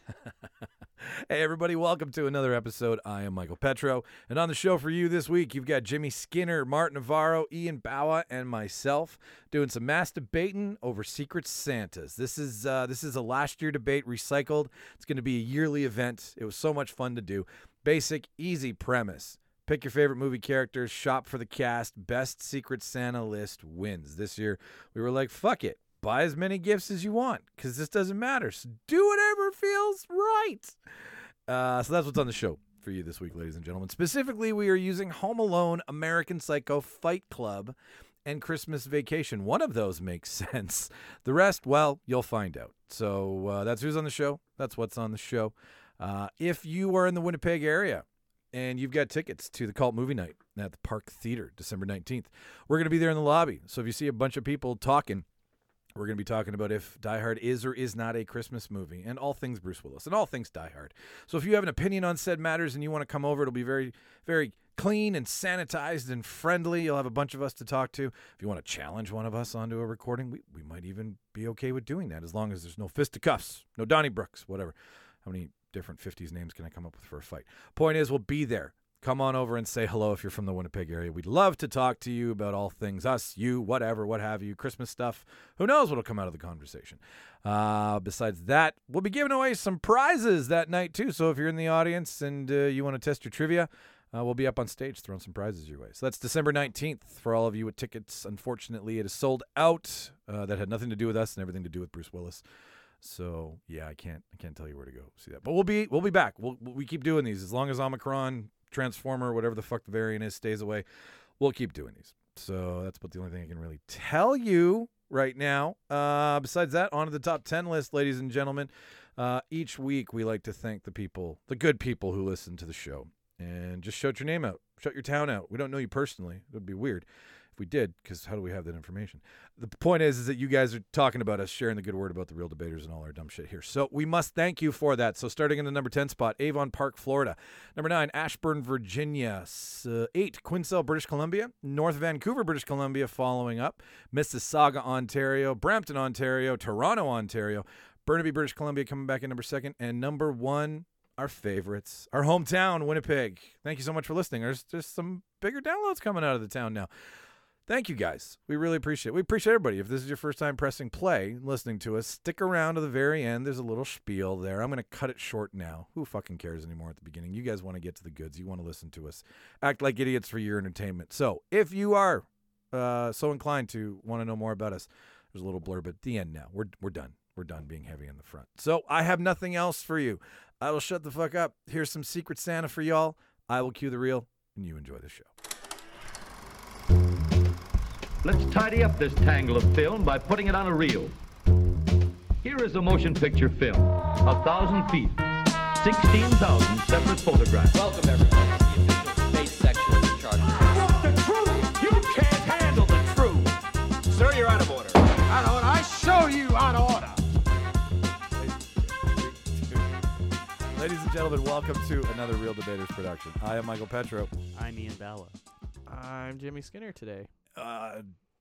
Hey, everybody, welcome to another episode. I am Michael Petro, and on the show for you this week, you've got Jimmy Skinner, Martin Navarro, Ian Bawa, and myself doing some mass debating over Secret Santas. This is a last year debate recycled. It's going to be a yearly event. It was so much fun to do. Basic, easy premise. Pick your favorite movie characters, shop for the cast, best Secret Santa list wins. This year, we were like, fuck it. Buy as many gifts as you want, because this doesn't matter. So do whatever feels right. So that's what's on the show for you this week, ladies and gentlemen. Specifically, we are using Home Alone, American Psycho, Fight Club, and Christmas Vacation. One of those makes sense. The rest, well, you'll find out. So that's who's on the show. That's what's on the show. If you are in the Winnipeg area and you've got tickets to the Cult Movie Night at the Park Theater, December 19th, we're going to be there in the lobby. So if you see a bunch of people talking, we're going to be talking about if Die Hard is or is not a Christmas movie, and all things Bruce Willis, and all things Die Hard. So if you have an opinion on said matters and you want to come over, it'll be very, very clean and sanitized and friendly. You'll have a bunch of us to talk to. If you want to challenge one of us onto a recording, we might even be okay with doing that, as long as there's no fisticuffs, no Donnybrooks, whatever. How many different 50s names can I come up with for a fight? Point is, we'll be there. Come on over and say hello if you're from the Winnipeg area. We'd love to talk to you about all things us, you, whatever, what have you, Christmas stuff. Who knows what'll come out of the conversation. Besides that, we'll be giving away some prizes that night too. So if you're in the audience and you want to test your trivia, we'll be up on stage throwing some prizes your way. So that's December 19th for all of you with tickets. Unfortunately, it is sold out. That had nothing to do with us and everything to do with Bruce Willis. So yeah, I can't tell you where to go see that. But we'll be back. We keep doing these as long as Omicron, Transformer, whatever the fuck the variant is, stays away. We'll keep doing these. So that's about the only thing I can really tell you right now. Besides that, on to the top 10 list, ladies and gentlemen. Each week we like to thank the people, the good people who listen to the show, and just shout your name out, shout your town out. We don't know you personally. It would be weird if we did, because how do we have that information? The point is that you guys are talking about us, sharing the good word about the Real Debaters and all our dumb shit here. So we must thank you for that. So starting in the number 10 spot, Avon Park, Florida. Number 9, Ashburn, Virginia. 8, Quinsell, British Columbia. North Vancouver, British Columbia following up. Mississauga, Ontario. Brampton, Ontario. Toronto, Ontario. Burnaby, British Columbia coming back in number 2. And number 1, our favorites, our hometown, Winnipeg. Thank you so much for listening. There's some bigger downloads coming out of the town now. Thank you, guys. We really appreciate it. We appreciate everybody. If this is your first time pressing play, listening to us, stick around to the very end. There's a little spiel there. I'm going to cut it short now. Who fucking cares anymore at the beginning? You guys want to get to the goods. You want to listen to us. Act like idiots for your entertainment. So if you are so inclined to want to know more about us, there's a little blurb at the end now. We're done. We're done being heavy in the front. So I have nothing else for you. I will shut the fuck up. Here's some Secret Santa for y'all. I will cue the reel, and you enjoy the show. Let's tidy up this tangle of film by putting it on a reel. Here is a motion picture film, 1,000 feet, 16,000 separate photographs. Welcome, everybody, to the official space section of the Charter. What's the truth? You can't handle the truth. Sir, you're out of order. Out of order. I show you out of order. Ladies and gentlemen, welcome to another Real Debaters production. I am Michael Petro. I'm Ian Balla. I'm Jimmy Skinner today. I'm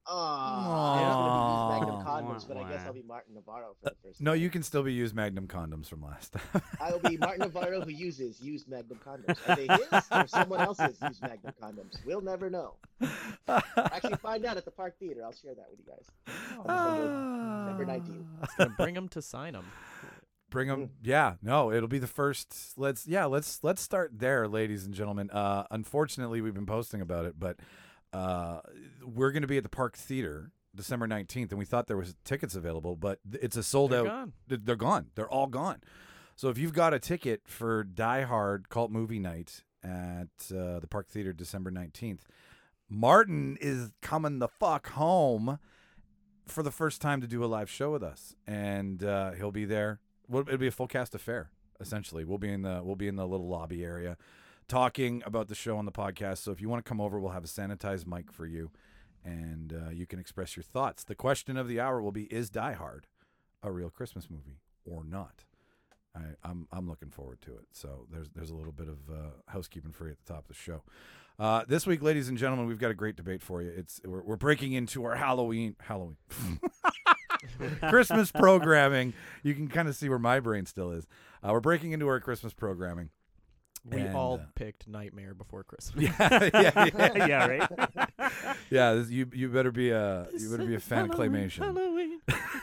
Aw. going to be used Magnum condoms, but I guess I'll be Martin Navarro for the first time. No, you can still be used Magnum condoms from last time. I will be Martin Navarro who uses used Magnum condoms. Are they his or someone else's used Magnum condoms? We'll never know. Actually, find out at the Park Theater. I'll share that with you guys. December 19th. Gonna bring him to sign him. Bring them. Yeah, no, it'll be the first. Let's start there, ladies and gentlemen. Unfortunately, we've been posting about it, but we're going to be at the Park Theater December 19th, and we thought there was tickets available, but it's a sold out. Gone. They're gone. They're all gone. So if you've got a ticket for Die Hard Cult Movie Night at the Park Theater December 19th, Martin is coming the fuck home for the first time to do a live show with us, and he'll be there. It'll be a full cast affair. Essentially, we'll be in the little lobby area, talking about the show on the podcast. So if you want to come over, we'll have a sanitized mic for you, and you can express your thoughts. The question of the hour will be: is Die Hard a real Christmas movie or not? I'm looking forward to it. So there's a little bit of housekeeping for you at the top of the show. This week, ladies and gentlemen, we've got a great debate for you. We're breaking into our Halloween. Christmas programming. You can kind of see where my brain still is. We're breaking into our Christmas programming. We And, all picked Nightmare Before Christmas. yeah. Yeah, right. Yeah, you better be a fan of claymation. Halloween.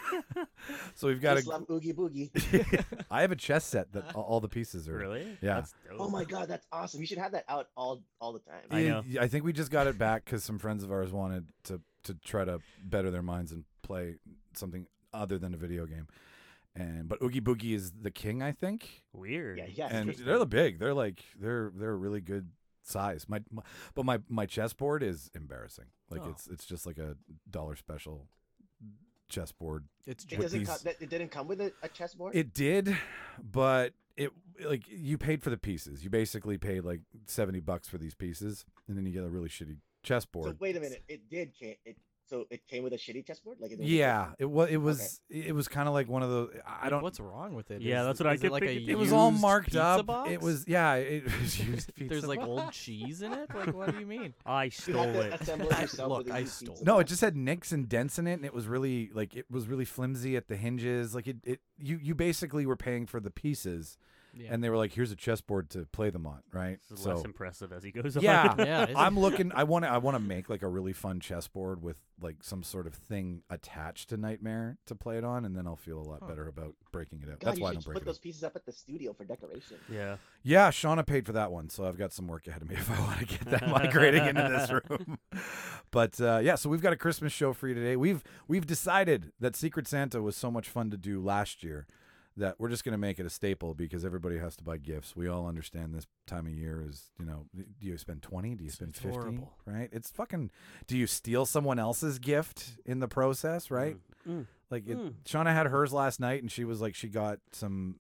So we've got Just love Oogie Boogie. I have a chess set that all the pieces are. Really? Yeah. That's dope. Oh my god, that's awesome. You should have that out all the time. I know. I think we just got it back because some friends of ours wanted to try to better their minds and play something other than a video game. But Oogie Boogie is the king, I think. Weird. Yeah, And Christmas. they're the big. They're like they're a really good size. My chessboard is embarrassing. Like Oh. it's just like a $1 special chessboard. It's It with doesn't. these- It didn't come with a chessboard. It did, but it like you paid for the pieces. You basically paid like $70 for these pieces, and then you get a really shitty chessboard. So wait a minute. So it came with a shitty chessboard. Like Yeah, it was kind of like one of those. I don't. What's wrong with it? Yeah, Is- that's what I is it kept like a thinking. It was all used marked pizza up. Box? It was it was used pizza. There's like box. old cheese in it. Like, what do you mean? I You stole have to it. assemble it yourself. Look, with a I used stole pizza No, it box. just had nicks and dents in it, and it was really flimsy at the hinges. Like you basically were paying for the pieces, Yeah. and they were like, "Here's a chessboard to play them on," right? This is less impressive as he goes on. Yeah, Yeah, it is. I'm looking. I want to make like a really fun chessboard with like some sort of thing attached to Nightmare to play it on, and then I'll feel a lot better about breaking it out. God, That's you why I should don't break put it those out. pieces up at the studio for decoration. Yeah. Yeah, Shauna paid for that one, so I've got some work ahead of me if I want to get that migrating into this room. But yeah, so we've got a Christmas show for you today. We've decided that Secret Santa was so much fun to do last year that we're just going to make it a staple because everybody has to buy gifts. We all understand this time of year is, do you spend 20? Do you spend It's 50? horrible. Right? It's fucking, do you steal someone else's gift in the process, right? Mm. Like, Shauna had hers last night, and she was like, she got some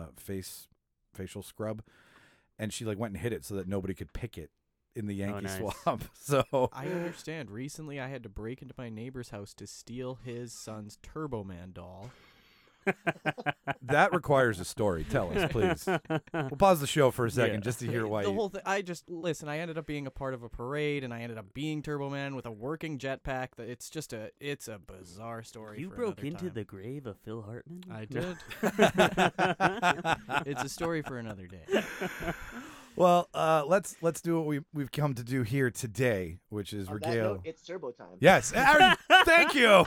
facial scrub, and she like went and hid it so that nobody could pick it in the Yankee nice. swap. So I understand. Recently, I had to break into my neighbor's house to steal his son's Turbo Man doll. that requires a story. Tell us, please. We'll pause the show for a second Yeah. just to hear why The you. whole thing. I ended up being a part of a parade, and I ended up being Turbo Man with a working jetpack. It's a bizarre story. You for broke another into time. the grave of Phil Hartman? I No. did. It's a story for another day. Well, let's do what we've come to do here today, which is On that regale. note, it's turbo time. Yes, Aaron, thank you.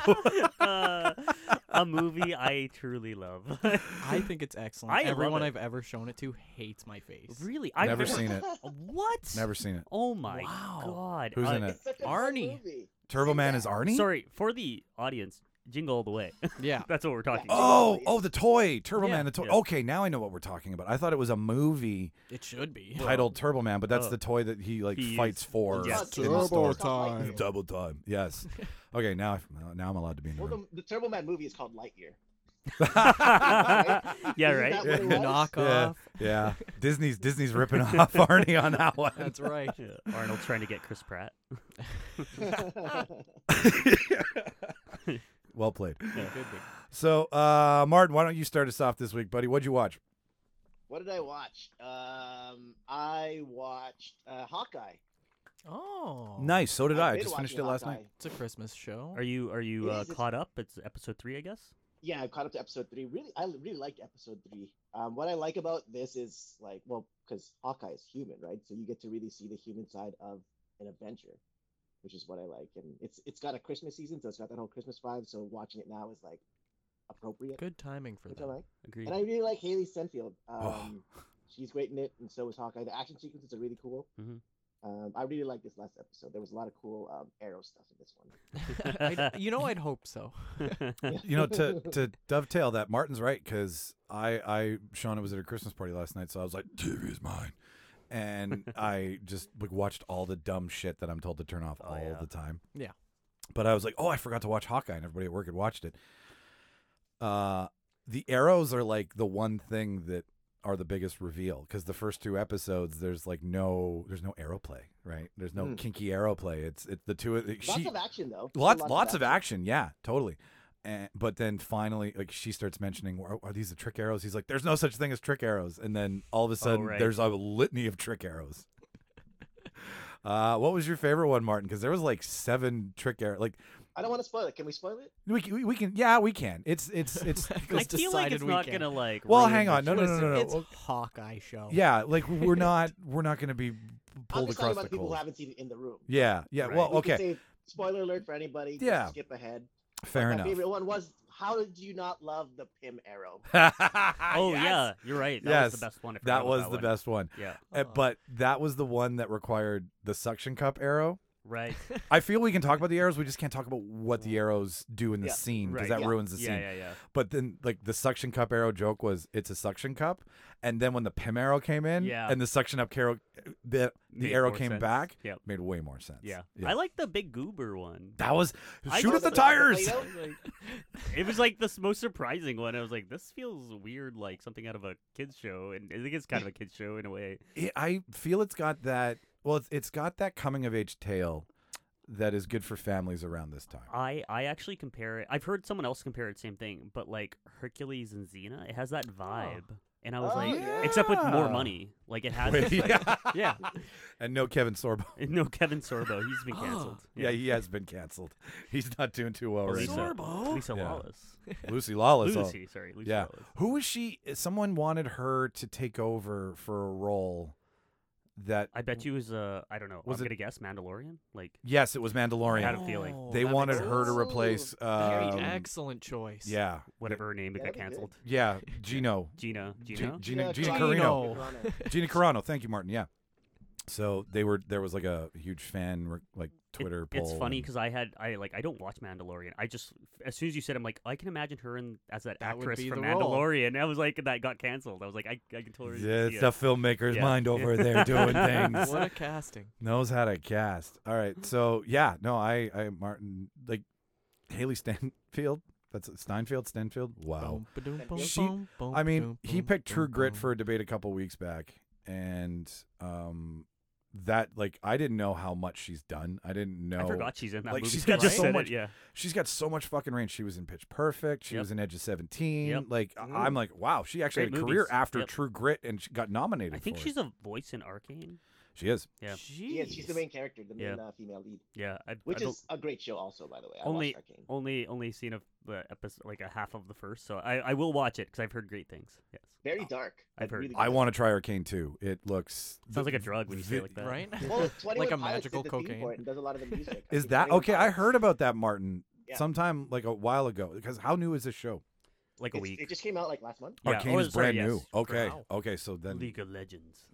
A movie I truly love. I think it's excellent. I love Everyone it. I've ever shown it to hates my face. Really? I've Never seen it. What? Never seen it. Oh my Wow. god. Who's in it? It's such a Arnie. fun movie. Turbo Man is Arnie. Sorry, for the audience, Jingle All the Way. Yeah. That's what we're talking Oh, Jingle. the toy, Turbo Yeah. Man, the toy. Yeah. Okay, now I know what we're talking about. I thought it was a movie It should be. titled Turbo Man, but that's Oh. the toy that he like He fights is- for Yes. in the store. time. Double time. Yes. Okay, now I'm allowed to be in the Well, room. the Turbo Man movie is called Lightyear. Yeah, Isn't right? that what it was? Knock Yeah, off. yeah. Disney's ripping off Arnie on that one. That's right. Yeah, Arnold's trying to get Chris Pratt. Well played. Could be. So, Martin, why don't you start us off this week, buddy? What'd you watch? What did I watch? I watched Hawkeye. Oh. Nice. So did I. I've been Just finished watching it last Hawkeye. night. It's a Christmas show. Are you It is, it's- caught up? It's episode 3, I guess. Yeah, I caught up to episode 3. I really liked episode 3. What I like about this is because Hawkeye is human, right? So you get to really see the human side of an adventure, which is what I like. And it's got a Christmas season, so it's got that whole Christmas vibe. So watching it now is like appropriate, Good timing for which I that. like. Agreed. And I really like Haley Steinfeld. Oh. She's great in it, and so is Hawkeye. The action sequences are really cool. Mhm. I really like this last episode. There was a lot of cool arrow stuff in this one. I'd hope so. You know, to dovetail that, Martin's right, because Shauna was at a Christmas party last night, so I was like, TV is mine. And I just watched all the dumb shit that I'm told to turn off all yeah. the time. Yeah. But I was like, oh, I forgot to watch Hawkeye, and everybody at work had watched it. The arrows are like the one thing that are the biggest reveal, because the first 2 episodes there's no arrow play, right? There's no kinky arrow play. It's the two. Lots of action though. Lots of action. Yeah, totally. But then finally, she starts mentioning, are these the trick arrows? He's like, there's no such thing as trick arrows. And then all of a sudden, right. there's a litany of trick arrows. What was your favorite one, Martin? Because there was 7 trick arrows. I don't want to spoil it. Can we spoil it? We can. Yeah, we can. It's. I feel like decided it's we not can. gonna like. Well, ruin hang the on. No, no, show. no, no, no. It's Well, Hawkeye show. yeah, like we're not going to be I'm pulled just talking across about the the people who coals. haven't seen it in the room. Yeah, yeah. Right. Well, We can okay, say spoiler alert for anybody. Just Yeah. skip ahead. fair My enough. favorite one was, how did you not love the Pym arrow? Oh Yes. yeah, you're right. That Yes, was the best one. I forgot That about was that the one. best one. Yeah. But that was the one that required the suction cup arrow. Right. I feel we can talk about the arrows. We just can't talk about what the arrows do in the Yeah, scene because right. that Yeah. ruins the Yeah, scene. yeah, yeah. But then, like the suction cup arrow joke was, it's a suction cup, and then when the Pym arrow came in, Yeah. and the suction up arrow, the Made arrow more came sense. back, Yep. made way more sense. Yeah. I like the big goober one. that was I shoot at just- the tires. It was like the most surprising one. I was like, this feels weird, like something out of a kids show, and I think it's kind of a kids show in a way. I feel it's got that. Well, it's got that coming of age tale that is good for families around this time. I actually compare it. I've heard someone else compare it, same thing, but like Hercules and Xena, it has that vibe. And I was Oh, like, yeah. except with more Yeah. money. Like it has. Wait, this, like- yeah. yeah. And no Kevin Sorbo. No Kevin Sorbo. He's been canceled. Yeah, he has been canceled. He's not doing too well right Lisa, now. Sorbo? Lisa Yeah. Lawless. Lucy Lawless. oh. Lucy, sorry. Lucy Yeah. Lawless. Who was she? Someone wanted her to take over for a role that. I bet you was I don't know. Was I'm it- gonna guess Mandalorian. Like Yes, it was I had Mandalorian. a feeling. Oh, They that wanted makes her to sense. replace. Very Um, excellent choice. yeah. whatever her name, it got That'd be good. canceled. Yeah. Gino. Gina. G- Gina. Gina Gino. Carino. Carino. Gina Carano. Thank you, Martin. Yeah. So there was like a huge fan like Twitter poll. It's funny and- because I don't watch Mandalorian. I just as soon as you said, I'm like, I can imagine her as that That would actress be from the role. Mandalorian. I was like, that got canceled. I was like, I can totally Yeah, see it's it. the filmmaker's Yeah. mind over there doing things. What a casting. Knows how to cast. All right. So yeah, no, I Martin, like Haley Stanfield. That's Stanfield. Wow. Boom, ba-doom, boom, She- boom, boom, I mean, boom, he boom, picked boom, True Grit boom. for a debate a couple weeks back, and that like I didn't know how much she's done. I didn't know. I forgot she's in that Like, movie. she's You got just so said much- It, yeah. She's got so much fucking range. She was in Pitch Perfect. She Yep. was in Edge of 17. Yep. Like I'm like, wow, she actually Great had a career movies. after Yep. True Grit, and she got nominated. I think for she's it. a voice in Arcane. She is. Yeah. She's the main character, the main Yeah. female lead, Yeah. which I don't- is a great show, also, by the way. I only watched Arcane. only seen the episode like a half of the first, so I will watch it because I've heard great things. Yes. Very dark. I've but heard. Really I good. want to try Arcane too. It looks Sounds like a drug when you say it like that. Right? Well, 21 Like a Pilots magical did the theme cocaine. for it and does a lot of the music. I Is think that 21 okay? I Pilots. heard about that, Martin, Yeah. sometime like a while ago. Because how new is this show? Like a It week. just came out like last month. Yeah. Arcane Oh, is sorry, brand new. yes. Okay. Wow. Okay. So then, League of Legends.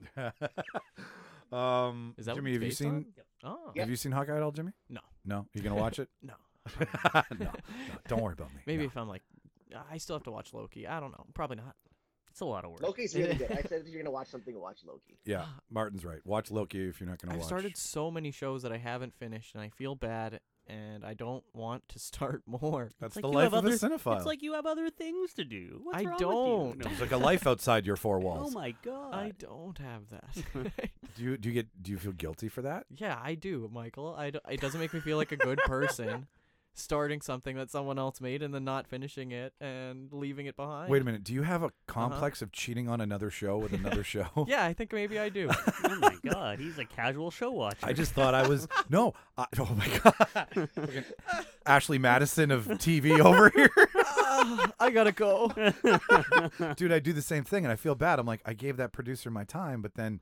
Is that what Jimmy, it's have you based seen? on? Oh. Yeah. Have you seen Hawkeye at all, Jimmy? No. No. You gonna watch it? No. no. Don't worry about me. Maybe No. if I'm like, I still have to watch Loki. I don't know. Probably not. It's a lot of work. Loki's really good. I said if you're gonna watch something, watch Loki. Yeah, Martin's right. Watch Loki if you're not gonna I've watch. started so many shows that I haven't finished, and I feel bad, and I don't want to start more. That's It's the like you life have of a other- cinephile. It's like you have other things to do. What's I wrong don't. With you? There's like a life outside your four Oh walls. my god. I don't have that. Do you feel guilty for that? Yeah, I do, Michael. It doesn't make me feel like a good person starting something that someone else made and then not finishing it and leaving it behind. Wait a minute. Do you have a complex of cheating on another show with another show? Yeah, I think maybe I do. Oh my god. He's a casual show watcher. I just thought I was no. Oh my god, Fucking Ashley Madison of TV over here, I gotta go. dude. I do the same thing, and I feel bad. I'm like, I gave that producer my time, but then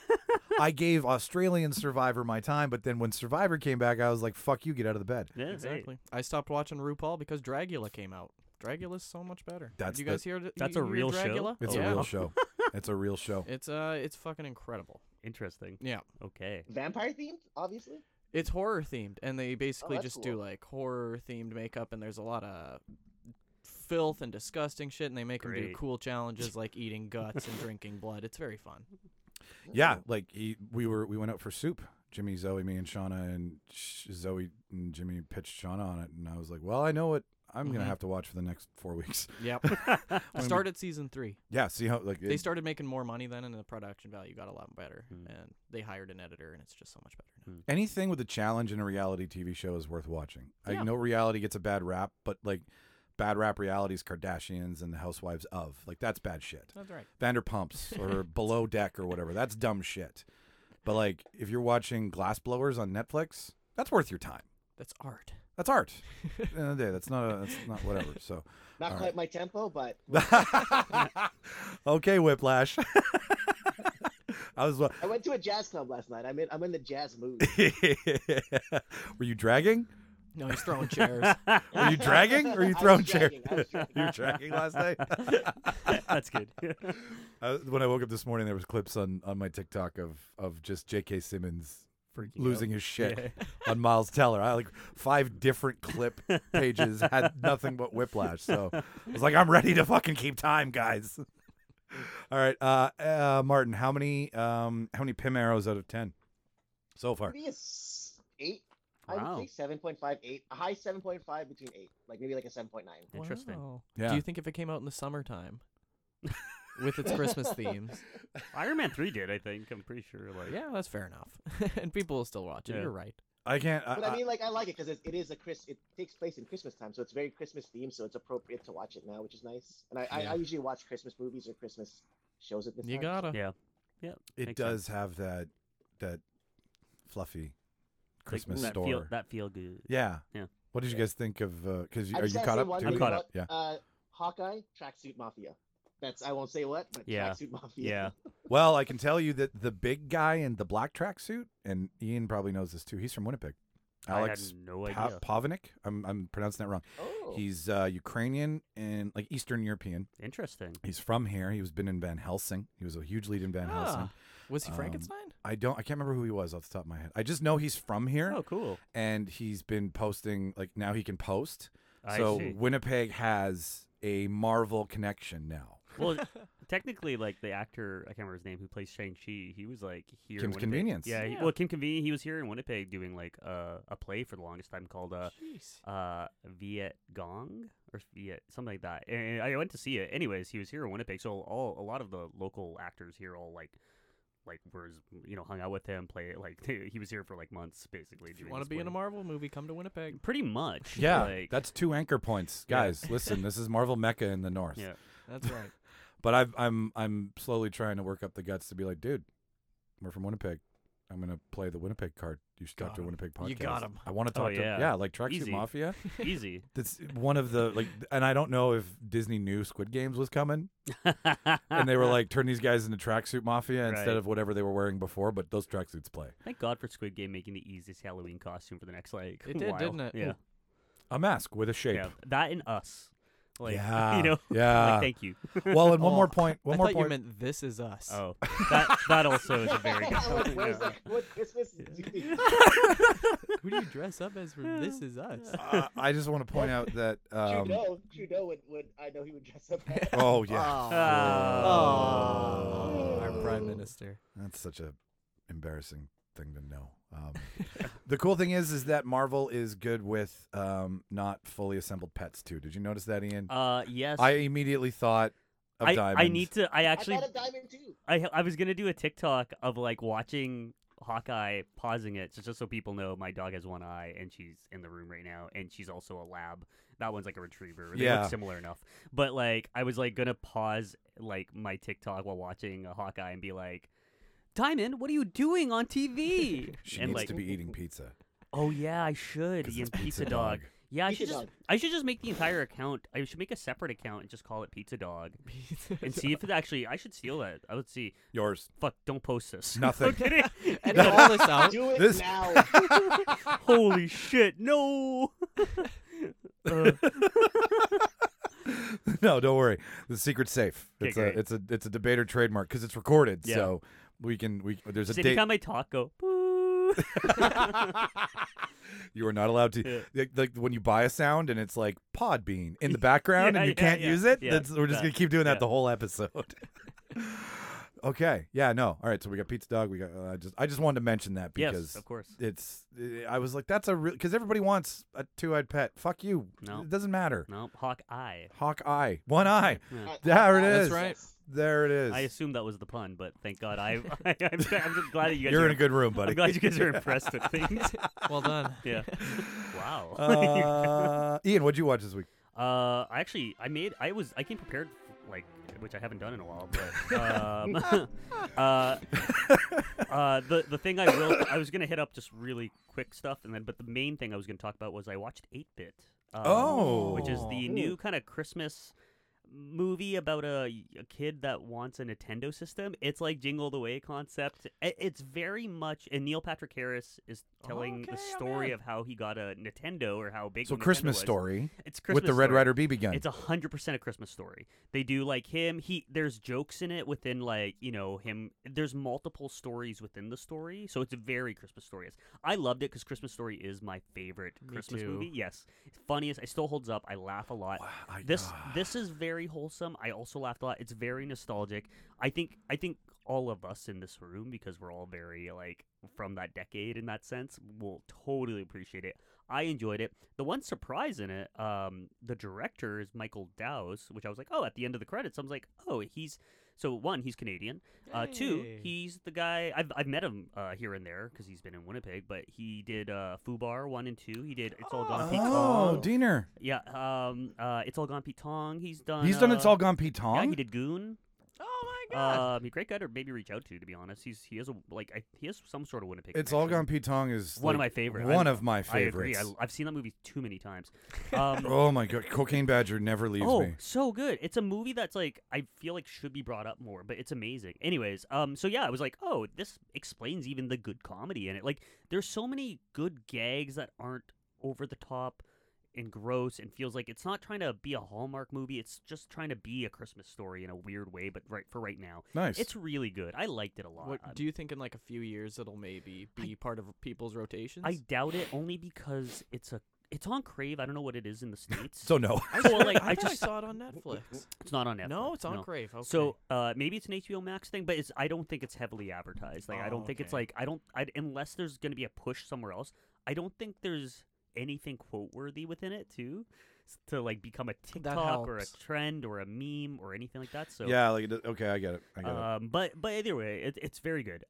I gave Australian Survivor my time, but then when Survivor came back, I was like, fuck you, get out of the bed. Yeah, hey. Exactly. I stopped watching RuPaul because Dragula came out. Dragula's so much better. That's Did you guys hear? That's you a hear real show? Dragula? It's Yeah. a real show. It's a real show. It's fucking incredible. Interesting. Yeah. Okay. Vampire themed, obviously. It's horror themed, and they basically that's just do cool. like horror themed makeup, and there's a lot of filth and disgusting shit, and they make them do Great. cool challenges like eating guts and drinking blood. It's very fun. Yeah, like we went out for soup. Jimmy, Zoe, me, and Shauna, and Zoe and Jimmy pitched Shauna on it, and I was like, well, I know what I'm gonna Mhm. have to watch for the next 4 weeks. Yep. Started season 3. Yeah, see how like They started making more money then, and the production value got a lot better. Hmm. And they hired an editor, and it's just so much better now. anything with a challenge in a reality TV show is worth watching. I Yeah. know reality gets a bad rap, but like bad rap realities, Kardashians and the Housewives of like that's bad shit. That's right. Vanderpumps or Below Deck or whatever, that's dumb shit. But like if you're watching Glassblowers on Netflix, that's worth your time. That's art. That's art. At the end of the day, that's not whatever. So Not All quite right. my tempo, but okay, Whiplash. I was. I went to a jazz club last night. I'm in the jazz mood. Were you dragging? No, he's throwing chairs. Were you dragging? Or were you I throwing was chairs? dragging, I was dragging. You were dragging last night. That's good. When I woke up this morning, there was clips on my TikTok of just J.K. Simmons Freaking losing out. his shit Yeah. on Miles Teller. I like 5 different clip pages had nothing but Whiplash. So I was like, I'm ready to fucking keep time, guys. All right, Martin, how many Pym arrows out of 10 so far? Maybe 8. I Wow. would say 7.5, 8. A high 7.5 between 8. Like maybe like a 7.9. Interesting. Wow. Yeah. Do you think if it came out in the summertime with its Christmas themes? Iron Man 3 did, I think. I'm pretty sure. Like, Yeah, that's fair enough. And people will still watch it. Yeah. You're right. I can't. But I mean, like, I like it because it is it takes place in Christmas time, so it's very Christmas themed, so it's appropriate to watch it now, which is nice. And I usually watch Christmas movies or Christmas shows at this You time. gotta. yeah. Yeah. it makes does sense. have that fluffy Like, Christmas that store. feel good. Yeah. Yeah. What did you guys think of? Because I are just you gotta caught say up? one to thing it? I'm caught about, Yeah. Hawkeye, Tracksuit Mafia. I won't say what, but Yeah. Tracksuit Mafia. Yeah. Well, I can tell you that the big guy in the black tracksuit, and Ian probably knows this too. He's from Winnipeg. Alex I had no idea. Povanik. I'm pronouncing that wrong. Oh. He's Ukrainian and like Eastern European. Interesting. He's from here. He was been in Van Helsing. He was a huge lead in Van Helsing. Ah, was he Um, Frankenstein? I can't remember who he was off the top of my head. I just know he's from here, Oh, cool. and he's been posting. Like now he can post. I So see. Winnipeg has a Marvel connection now. Well, technically, like the actor, I can't remember his name, who plays Shang-Chi, he was like here. in Kim's Winnipeg. Convenience. Yeah, Yeah. well, Kim Convenience, he was here in Winnipeg doing like a play for the longest time called Jeez. Viet Gong or Viet something like that. And I went to see it. Anyways, he was here in Winnipeg, so a lot of the local actors here all like was hung out with him, play like he was here for like months basically. If you doing want to this be in a play. Marvel movie, come to Winnipeg. Pretty much. Yeah, like, that's 2 anchor points, Yeah. guys. Listen, this is Marvel Mecca in the north. yeah. That's right. But I'm slowly trying to work up the guts to be like, dude, we're from Winnipeg. I'm gonna play the Winnipeg card. You should talk Got to a 'em. Winnipeg podcast. You got 'em. I want to Oh, talk to yeah. like Tracksuit Easy. Mafia. Easy. That's one of the like, and I don't know if Disney knew Squid Games was coming, and they were like, turn these guys into Tracksuit Mafia instead Right. of whatever they were wearing before. But those tracksuits play. Thank God for Squid Game making the easiest Halloween costume for the next like It did, while. didn't it? Yeah. A mask with a shape. Yeah. That and Us. Like, yeah, you know. yeah. Like, thank you. Well, and one Oh, more point. One I more thought point. you meant This Is Us. Oh, that also is a very good what, one. what is Yeah. that? What Christmas do you think? Who do you dress up as from This Is Us? I just want to point out that. Trudeau would I know he would dress up as. Oh yeah. Oh, our Prime Minister. That's such a embarrassing thing to know. The cool thing is that Marvel is good with not fully assembled pets too. Did you notice that, Ian? Yes. I immediately thought of Diamond. I need to. I actually. I thought of Diamond too. I was gonna do a TikTok of like watching Hawkeye, pausing it just so people know my dog has one eye and she's in the room right now, and she's also a lab. That one's like a retriever. They Yeah. look similar enough. But like I was like gonna pause like my TikTok while watching Hawkeye and be like, Diamond, what are you doing on TV? She and needs like, to be eating pizza. oh yeah, I should. 'Cause Ian, it's Pizza Dog. Yeah, Pizza Dog. I should just make the entire account. I should make a separate account and just call it Pizza Dog and see if it actually. I should steal that. I would see. Yours. Fuck! Don't post this. Nothing. I'm kidding. And all this out. Do it This- now. Holy shit! No. No, don't worry. The secret's safe. Okay, It's a great. it's a debater trademark because it's recorded. Yeah. So there's a So date. anytime I talk, go. Boo. You are not allowed to. Yeah. Like when you buy a sound and it's like Podbean in the background Yeah, and you yeah, can't yeah. use it. Yeah, We're just that. gonna keep doing that Yeah. the whole episode. Okay. Yeah. No. All right. So we got Pizza Dog. We got. I just wanted to mention that Yes, because of course. I was like, that's a real because everybody wants a 2-eyed pet. Fuck you. No. It doesn't matter. No, Hawkeye. Hawk eye. One eye. Yeah. There it That's is. right. There it is. I assumed that was the pun, but thank God I'm just glad that you guys. You're are, in a good room, buddy. I'm glad you guys are impressed with things. Well done. Yeah. Wow. Ian, what'd you watch this week? I actually I came prepared like which I haven't done in a while, but The thing I was gonna hit up just really quick stuff, but the main thing I was gonna talk about was I watched 8-Bit. Which is the new kind of Christmas movie about a kid that wants a Nintendo system. It's like Jingle the Way concept. It's very much, and Neil Patrick Harris is telling the story of how he got a Nintendo or how big. So Nintendo Christmas was. Story. It's Christmas with the Red Story. Ryder BB gun. It's 100% a Christmas Story. They do like him. There's jokes in it within him. There's multiple stories within the story, so it's a very Christmas Story. I loved it because Christmas Story is my favorite Christmas movie. Yes, it's funniest. It still holds up. I laugh a lot. Wow, This is very wholesome. I also laughed a lot. It's very nostalgic. I think all of us in this room, because we're all very from that decade in that sense, will totally appreciate it. I enjoyed it. The one surprise in it, the director is Michael Dowse, which I was like, oh, at the end of the credits, I was like, oh, he's Canadian. Two, he's the guy, I've met him here and there because he's been in Winnipeg, but he did Fubar 1 and 2. He did It's All Gone Pete Tong. Oh, Diener. Yeah, It's All Gone Pete Tong. He's done It's All Gone Pete Tong? Yeah, he did Goon. Oh my god! He's a great guy to maybe reach out to be honest. He has some sort of Winnipeg. It's All connection. Gone Pete Tong is One of my favorite. One of my I favorites. agree. I've seen that movie too many times. Oh my god, Cocaine Badger never leaves me. So good. It's a movie that's I feel like should be brought up more, but it's amazing. Anyways, so yeah, I was like, oh, this explains even the good comedy in it. Like, there's so many good gags that aren't over the top and gross and feels like it's not trying to be a Hallmark movie. It's just trying to be a Christmas Story in a weird way, but right now. Nice. It's really good. I liked it a lot. What do you think in a few years it'll maybe be part of people's rotations? I doubt it, only because it's on Crave. I don't know what it is in the States. So no. I just saw it on Netflix. It's not on Netflix. No, it's on Crave. Okay. So maybe it's an HBO Max thing, but I don't think it's heavily advertised. I don't think it's unless there's going to be a push somewhere else. I don't think there's anything quote worthy within it too, to become a TikTok or a trend or a meme or anything like that. So yeah, okay, I get it. But either way, it's very good.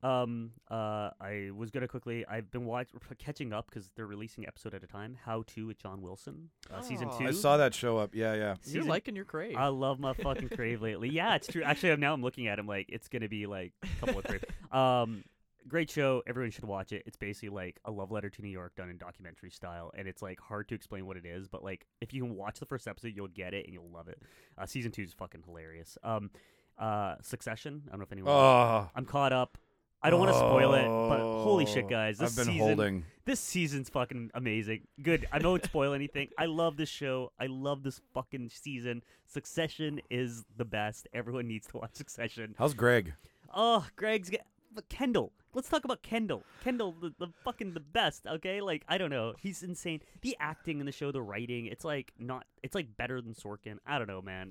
I was gonna quickly. I've been catching up because they're releasing episode at a time. How To with John Wilson, season 2. I saw that show up. Yeah. You're liking your Crave. I love my fucking Crave lately. Yeah, it's true. Actually, now I'm looking at him it's gonna be a couple of Crave. Great show. Everyone should watch it. It's basically a love letter to New York done in documentary style, and it's hard to explain what it is, but if you can watch the first episode, you'll get it and you'll love it. Season 2 is fucking hilarious. Succession. I don't know if anyone. I'm caught up. I don't want to spoil it, but holy shit, guys! This season's fucking amazing. Good. I don't spoil anything. I love this show. I love this fucking season. Succession is the best. Everyone needs to watch Succession. How's Greg? Oh, Kendall. Let's talk about Kendall. Kendall, the fucking the best. Okay, I don't know. He's insane. The acting in the show, the writing. It's it's better than Sorkin. I don't know, man.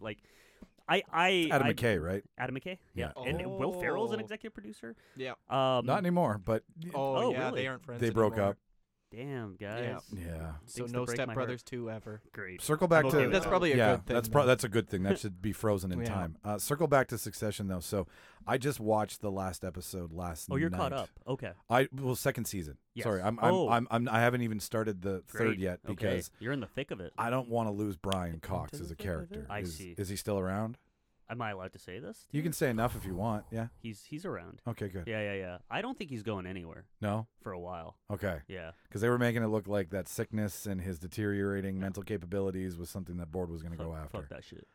Adam McKay, right? Adam McKay. Yeah. And Will Ferrell's an executive producer. Yeah. Not anymore, but Oh yeah, really? they aren't friends. they broke anymore. up. Damn, guys. Yeah. So Things to no break my Step heart. Brothers 2 ever. Great. Circle back I'm to okay with That's that. probably a good thing. That's a good thing. That should be frozen in Yeah. time. Circle back to Succession though. So I just watched the last episode last night. Oh, you're caught up. Okay. Second season. Yes. Sorry, Oh. I haven't even started the third Great. yet Okay. because You're in the thick of it. I don't want to lose Brian Cox Into as a the thick of character. it. I is, see. Is he still around? Am I allowed to say this? You can say enough if you want. Yeah. He's around. Okay. Good. Yeah. I don't think he's going anywhere No. for a while. Okay. Yeah. Because they were making it look like that sickness and his deteriorating mental capabilities was something that board was going to go after. Fuck that shit.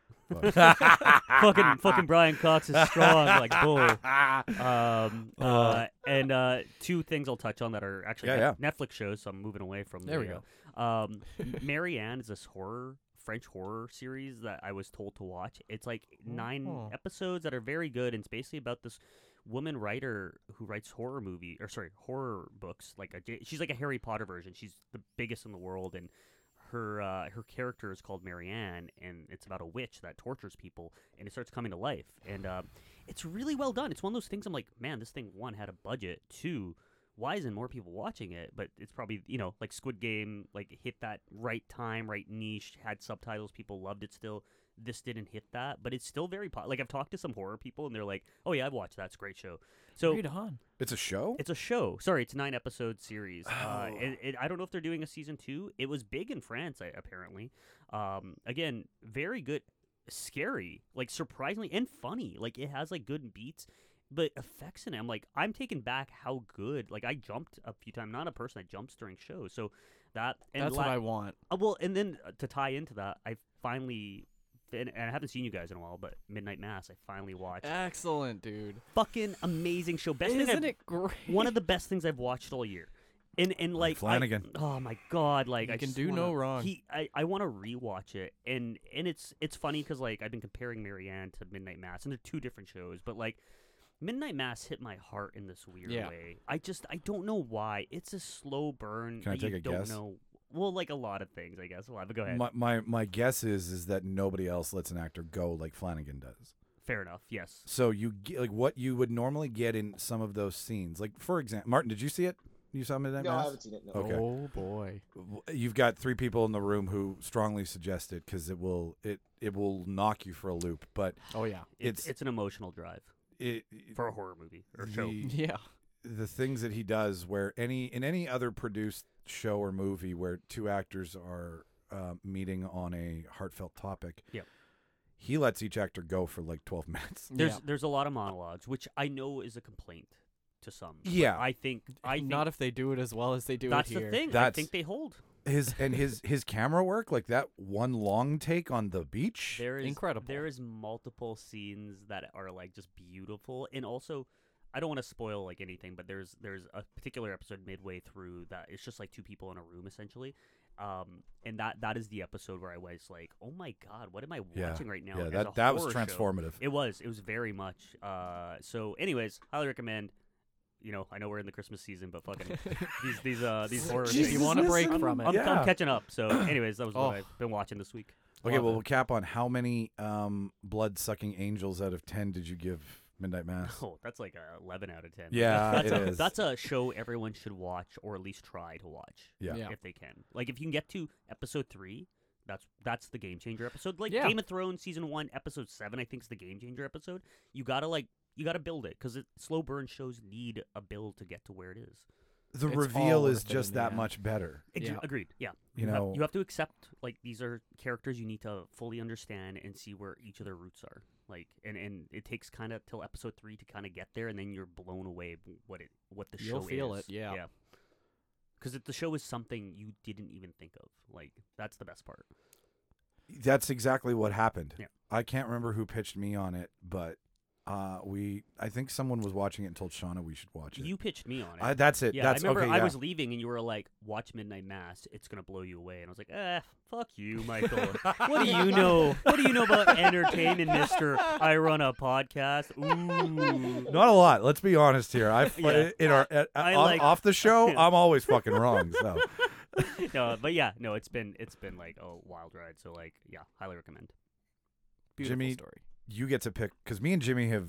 Fuck. fucking Brian Cox is strong like bull. And two things I'll touch on that are actually Netflix shows, so I'm moving away from There we go. Marianne is this French horror series that I was told to watch. It's 9 episodes that are very good, and it's basically about this woman writer who writes horror books. She's like a Harry Potter version. She's the biggest in the world, and her character is called Marianne, and it's about a witch that tortures people, and it starts coming to life. And it's really well done. It's one of those things I'm like, man, this thing, 1, had a budget, 2, why isn't more people watching it? But it's probably, like Squid Game, hit that right time, right niche, had subtitles, people loved it still. This didn't hit that, but it's still very I've talked to some horror people, and they're like, oh yeah, I've watched that. It's a great show. So Right on. It's a show? It's a show. Sorry, it's a 9-episode series. I don't know if they're doing a season 2. It was big in France, apparently. Again, very good, scary, surprisingly, and funny. It has good beats. the effects in it, I'm like, I'm taken back how good. Like I jumped a few times. Not a person that jumps during shows. So that and That's what I want. well, and then to tie into that, I finally. And I haven't seen you guys in a while, but Midnight Mass, I finally watched. Excellent, dude. Fucking amazing show. Best thing Isn't it great? one of the best things I've watched all year. And like Flanagan. oh my god, like You I can just do wanna, no wrong. I want to rewatch it, and it's funny because like I've been comparing Marianne to Midnight Mass, and they're two different shows, but like Midnight Mass hit my heart in this weird Yeah. way. I don't know why. It's a slow burn. Can I that take you a don't guess? know. Well, like a lot of things, I guess. Well, but go ahead. My guess is that nobody else lets an actor go like Flanagan does. Fair enough. Yes. So you get like what you would normally get in some of those scenes. Like for example, Martin, did you see it? You saw Midnight No, I Mass? haven't seen it. No. Okay. Oh boy. You've got 3 people in the room who strongly suggest it because it will knock you for a loop. But Oh yeah. It's an emotional drive it for a horror movie or show. Yeah. the things that he does, where in any other produced show or movie where 2 actors are meeting on a heartfelt topic, Yep. he lets each actor go for like 12 minutes. There's a lot of monologues, which I know is a complaint to some. but Yeah. I think Not if they do it as well as they do that's it here. the thing. I That's- think they hold. His camera work, like that one long take on the beach. There is Incredible. There is multiple scenes that are like just beautiful, and also, I don't want to spoil like anything, but there's a particular episode midway through that it's just like 2 people in a room essentially, and that is the episode where I was like, oh my god, what am I watching right now? Yeah, as a that was horror show? transformative. It was very much. So, anyways, highly recommend. You know, I know we're in the Christmas season, but fucking these horror If things. you want to break listen. from it. I'm Yeah. catching up. So, anyways, that was Oh. what I've been watching this week. Okay, Love well, it. we'll cap on how many blood-sucking angels out of 10 did you give Midnight Mass? Oh, that's like a 11 out of 10. Yeah, that's it a, is. That's a show everyone should watch, or at least try to watch. Yeah. Yeah. if they can. Like if you can get to episode 3, that's the game changer episode. Like Yeah. Game of Thrones season 1, episode 7, I think is the game changer episode. You gotta build it because slow burn shows need a build to get to where it is. The It's reveal all is worth it just in the that end. much better. Yeah. Agreed. Yeah. You have- know- you have to accept like these are characters you need to fully understand and see where each of their roots are. Like and it takes kind of till episode 3 to kind of get there, and then you're blown away what the show You'll feel is. it, yeah. Yeah. Because the show is something you didn't even think of. Like that's the best part. That's exactly what happened. Yeah. I can't remember who pitched me on it, but I think someone was watching it and told Shauna we should watch it. You pitched me on it. That's it. Yeah, That's I remember okay. I yeah. was leaving and you were like, "Watch Midnight Mass. It's gonna blow you away." And I was like, fuck you, Michael. What do you know? What do you know about entertainment, Mister? I run a podcast. Ooh. Not a lot. Let's be honest here. Yeah. In our I like- off the show, I'm always fucking wrong. So No, but yeah, no, it's been like a wild ride. So like, yeah, highly recommend. Beautiful Jimmy, story. you get to pick because me and Jimmy have,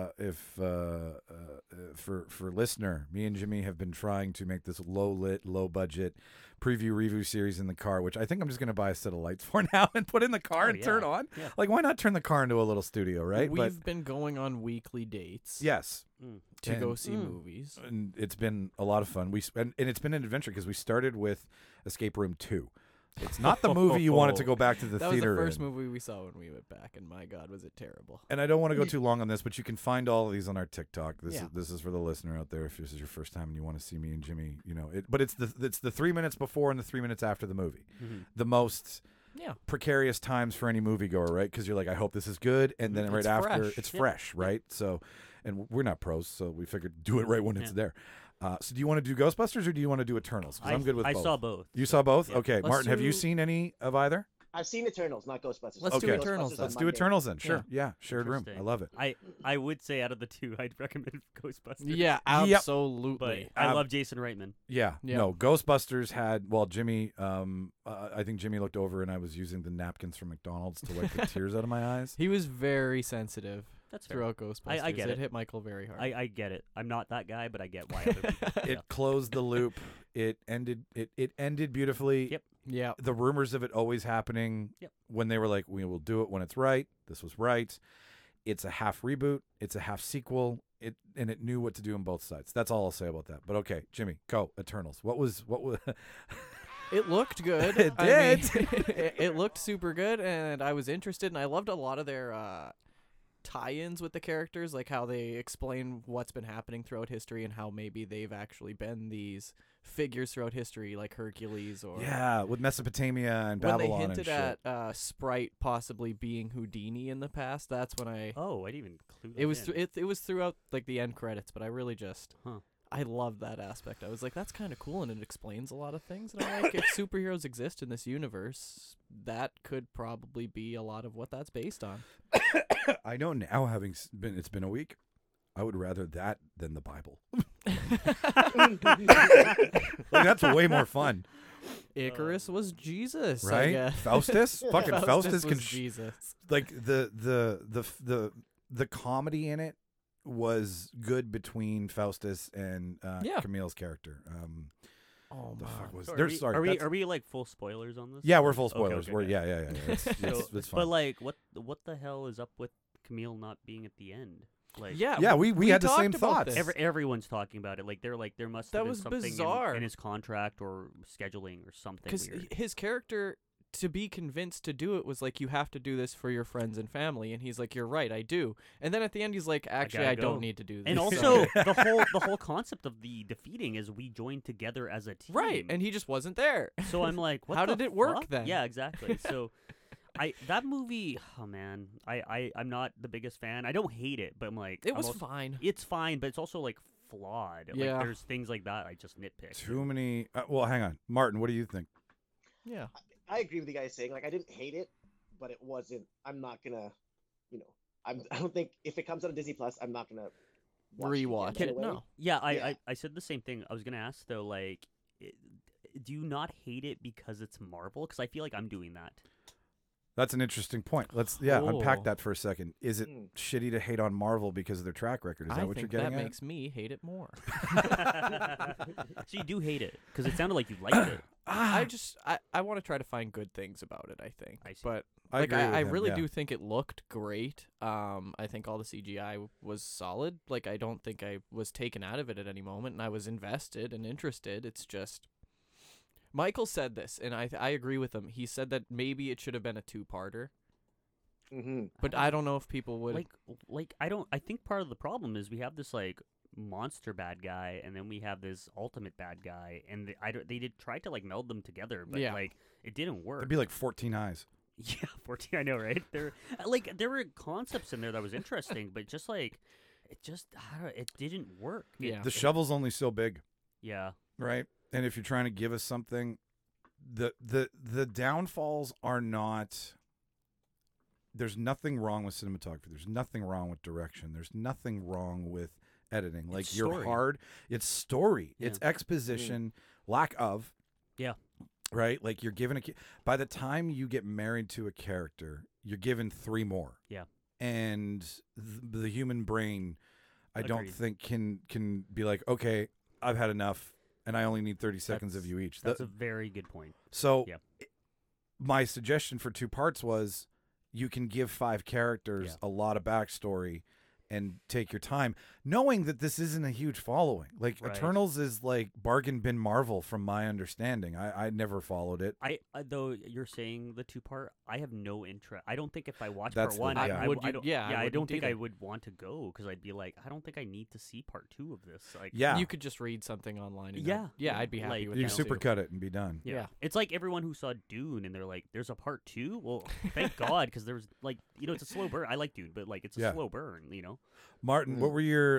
for listener, me and Jimmy have been trying to make this low budget preview review series in the car, which I think I'm just gonna buy a set of lights for now and put in the car Oh, and yeah. turn on. Yeah. Like, why not turn the car into a little studio, right? We've been going on weekly dates Yes, to go and- see movies. and it's been a lot of fun. And it's been an adventure because we started with Escape Room 2. It's not the movie you wanted to go back to the That was the theater first in. movie we saw when we went back, and my God, was it terrible. And I don't want to go too long on this, but you can find all of these on our TikTok. Yeah. This is for the listener out there. If this is your first time and you want to see me and Jimmy, you know it. But it's the 3 minutes before and the 3 minutes after the movie. Mhm. The most Yeah. precarious times for any moviegoer, right? Because you're like, I hope this is good, and then right It's after, fresh. it's Yeah. fresh, right? So, and we're not pros, so we figured do it right when it's Yeah. there. So, do you want to do Ghostbusters or do you want to do Eternals? Because I'm good with I both. saw both. You saw both? Yeah. Okay, Let's Martin, have you do- seen any of either? I've seen Eternals, not Ghostbusters. Let's do Ghostbusters Eternals on then. Let's do Monday. Eternals then. Sure. Yeah, shared room. I Interesting. love it. I would say out of the two, I'd recommend Ghostbusters. Yeah, Yep. absolutely. But I Ab- love Jason Reitman. Yeah, Yeah. no. Ghostbusters had Jimmy. I think Jimmy looked over and I was using the napkins from McDonald's to wipe the tears out of my eyes. He was very sensitive That's fair. throughout Ghostbusters. I get it. hit Michael very hard. I get it. I'm not that guy, but I get why other people. It closed the loop. It ended. It ended beautifully. Yep. yeah. The rumors of it always happening. Yep. When they were like, "We will do it when it's right." This was right. It's a half reboot. It's a half sequel. It knew what to do on both sides. That's all I'll say about that. But okay, Jimmy, go Eternals. What was? It looked good. It I did. mean, it looked super good, and I was interested, and I loved a lot of their tie-ins with the characters, like how they explain what's been happening throughout history and how maybe they've actually been these figures throughout history, like Hercules or Yeah, with Mesopotamia and when Babylon they hinted and shit. at Sprite possibly being Houdini in the past. That's when I Oh, I didn't even clue that it was in. it was throughout like the end credits, but I really just Huh. I love that aspect. I was like, that's kind of cool, and it explains a lot of things. And I'm like, if superheroes exist in this universe, that could probably be a lot of what that's based on. I know now, having it's been a week, I would rather that than the Bible. Like, that's way more fun, Icarus was Jesus, I right? guess. Faustus, fucking Faustus can was Jesus. like the comedy in it was good between Faustus and Yeah. Camille's character. Oh The man. fuck was So there's sorry. are we that's- are we like full spoilers on this? yeah, we're full Okay, spoilers. okay, We're okay. yeah. It's So, it's fine. but like, what the hell is up with Camille not being at the end? Like, yeah, we had the same talked about thoughts. this. everyone's talking about it. Like, they're like, there must That have been was something bizarre. in his contract or scheduling or something Because weird. his character, to be convinced to do it, was like, you have to do this for your friends and family. And he's like, you're right, I do. And then at the end, he's like, actually, gotta I don't go. need to do this. And also, the whole concept of the defeating is we join together as a team. right. And he just wasn't there. So I'm like, what How the did it work fuck? then? Yeah, exactly. So that movie, oh man, I'm not the biggest fan. I don't hate it, but I'm like, It was fine. It's fine, but it's also like flawed. Yeah. Like there's things like that I just nitpick. Too many. Well, hang on, Martin. What do you think? Yeah. I agree with you guys saying, like, I didn't hate it, but it wasn't. I'm not gonna, I don't think if it comes out on Disney Plus, I'm not gonna Rewatch again it. anyway. No. Yeah, Yeah. I said the same thing. I was gonna ask though, like, do you not hate it because it's Marvel? Because I feel like I'm doing that. That's an interesting point. Let's unpack Oh. that for a second. Is it Hmm. shitty to hate on Marvel because of their track record? Is that I what you're think getting that at? makes me hate it more. So you do hate it because it sounded like you liked it. I want to try to find good things about it, I think. I see. But I like agree with I him, really yeah. do think it looked great. I think all the CGI was solid. Like I don't think I was taken out of it at any moment, and I was invested and interested. It's just Michael said this, and I agree with him. He said that maybe it should have been a two-parter, Mm-hmm. but I don't know if people would. Like I think part of the problem is we have this like monster bad guy, and then we have this ultimate bad guy, and they did try to like meld them together, but Yeah. like it didn't work. It'd be like 14 eyes. Yeah, 14. I know, right? There were concepts in there that was interesting, but just like it just I don't know, it didn't work. Yeah. The shovel's only so big, Yeah. right? And if you're trying to give us something, the downfalls are not. There's nothing wrong with cinematography. There's nothing wrong with direction. There's nothing wrong with editing. Like It's you're story. hard. It's story. Yeah. It's exposition. Lack of. Yeah. Right. Like you're given by the time you get married to a character, you're given 3 more. Yeah. And the human brain, I don't Agreed. think can be like, okay, I've had enough, and I only need 30 seconds of That's- you each. That's a very good point. So Yeah. my suggestion for 2 parts was you can give 5 characters Yeah. a lot of backstory and take your time, knowing that this isn't a huge following. Like Right. Eternals is like bargain bin Marvel from my understanding. I never followed it. I though you're saying the 2-part, I have no interest. I don't think if I watch That's part 1, the- I, yeah. I, Would I you- don't. yeah, I I don't wouldn't think I either. would want to go because I'd be like, I don't think I need to see part 2 of this. Like, Yeah. You could just read something online. And Yeah. yeah, I'd be happy Like, with You that super too. cut it and be done. Yeah. It's like everyone who saw Dune and they're like, "There's a part 2." Well, thank God, because there was like, it's a slow burn. I like Dune, but like, it's a Yeah. slow burn. Martin, Mm. what were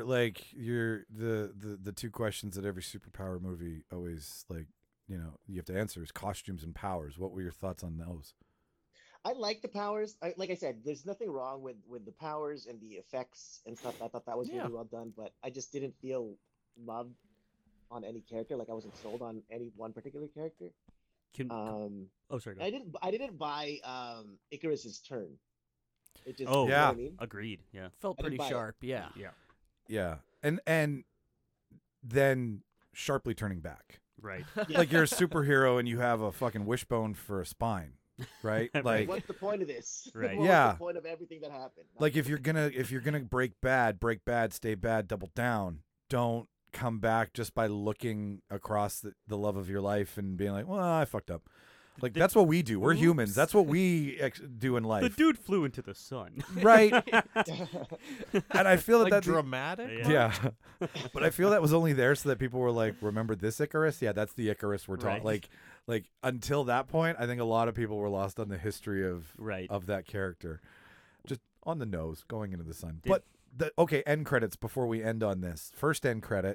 the 2 questions that every superpower movie always you have to answer is costumes and powers. What were your thoughts on those? I like the powers. Like I said, there's nothing wrong with the powers and the effects and stuff. I thought that was Yeah. really well done, but I just didn't feel loved on any character. Like I wasn't sold on any one particular character. Can oh sorry. Go. I didn't buy Icarus's turn. It just, Oh you know yeah. what I mean? Agreed. Yeah. Felt I didn't pretty buy it. sharp. Yeah. Yeah. Yeah. And then sharply turning back. Right. Yeah. Like you're a superhero and you have a fucking wishbone for a spine, right? Right. Like What's the point of this? Right. What Yeah. was the point of everything that happened? like if you're gonna break bad, stay bad, double down. Don't come back just by looking across the love of your life and being like, well, I fucked up. Like that's what we do. We're humans. That's what we do in The life, dude flew into the sun. right? And I feel that Like that's dramatic. yeah. But I feel that was only there so that people were like, remember this Icarus? Yeah, that's the Icarus we're talking. Right. Like until that point, I think a lot of people were lost on the history of Right. of that character, just on the nose, going into the sun. Did- But okay, end credits before we end on this. First end credit.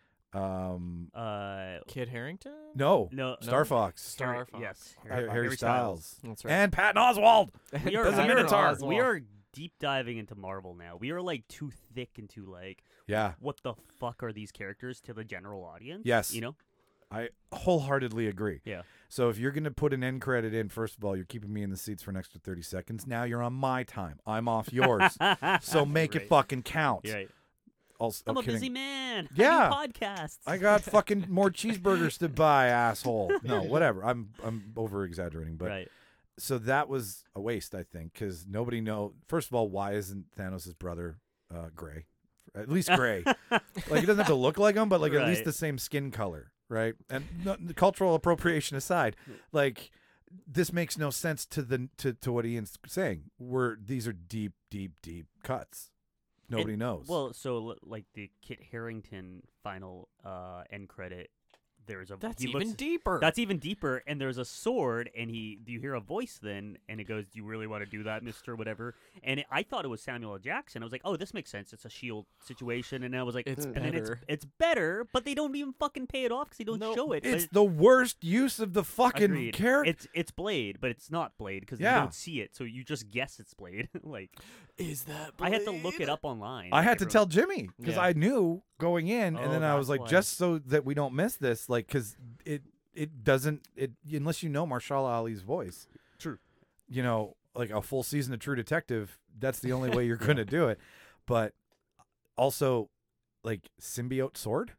Kid Harington. No, No, Star Fox, Star Fox. Yes, Harry Styles, That's right. and Patton Oswalt. We are, There's a we are- Minotaur. we are deep diving into Marvel now. We are like too thick into like Yeah, what the fuck are these characters to the general audience? Yes. You know? I wholeheartly agree. Yeah. So if you're going to put an end credit in, first of all, you're keeping me in the seats for an extra 30 seconds. Now you're on my time. I'm off yours. So make it Right. fucking count. You're right. Also, I'm a kidding. busy man. Yeah. I do podcasts. I got fucking more cheeseburgers to buy, asshole. No, whatever. I'm over exaggerating, but right. so that was a waste, I think, because nobody know. First of all, why isn't Thanos' brother gray? At least gray. Like he doesn't have to look like him, but like at least Right. the same skin color, right? And the cultural appropriation aside, like this makes no sense to what Ian's saying. These are deep, deep, deep cuts. Nobody knows. Well, so like the Kit Harington final end credit, there's a That's he even looks- deeper. That's even deeper, and there's a sword, and you hear a voice then, and it goes, "Do you really want to do that, Mister Whatever?" And I thought it was Samuel L. Jackson. I was like, "Oh, this makes sense. It's a Shield situation." And I was like, It's and then better. it's better, but they don't even fucking pay it off because they don't Nope. show it. it's But- the worst use of the fucking Agreed. character. It's Blade, but it's not Blade because Yeah. you don't see it, so you just guess it's Blade. Like Is that? I had to look it up online. I had to Like, tell Jimmy because Yeah. I knew going in, and Oh, then I was that's like, why. just so that we don't miss this, like, because it doesn't unless you know Marshall Ali's voice. True. You know, like a full season of True Detective. That's the only way you're going to do it. But also, like symbiote sword,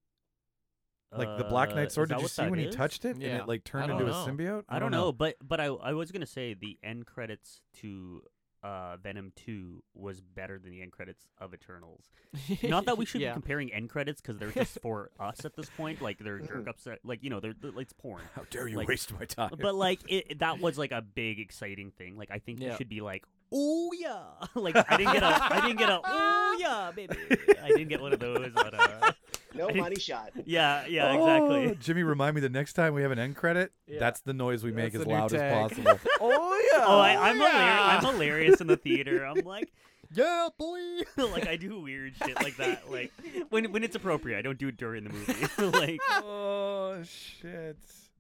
like the Black Knight sword. is that Did you what see that when he is? touched it and Yeah. it like turned I into a don't know. symbiote? I don't know, but I was gonna say the end credits to Venom 2 was better than the end credits of Eternals. Not that we should Yeah. be comparing end credits because they're just for us at this point. Like they're jerk ups, like they're it's porn. How dare you like- waste my time? But like that was like a big exciting thing. Like I think you Yeah. should be like, oh yeah. Like I didn't get a oh yeah, baby. I didn't get one of those, but No money shot. yeah, Oh, exactly. Jimmy, remind me the next time we have an end credit. Yeah. That's the noise we make That's as the new loud as tag. possible. Oh yeah. Oh, I'm hilarious in the theater. I'm like, Yeah, boy. like I do weird shit like that. Like when it's appropriate, I don't do it during the movie. Like Oh shit.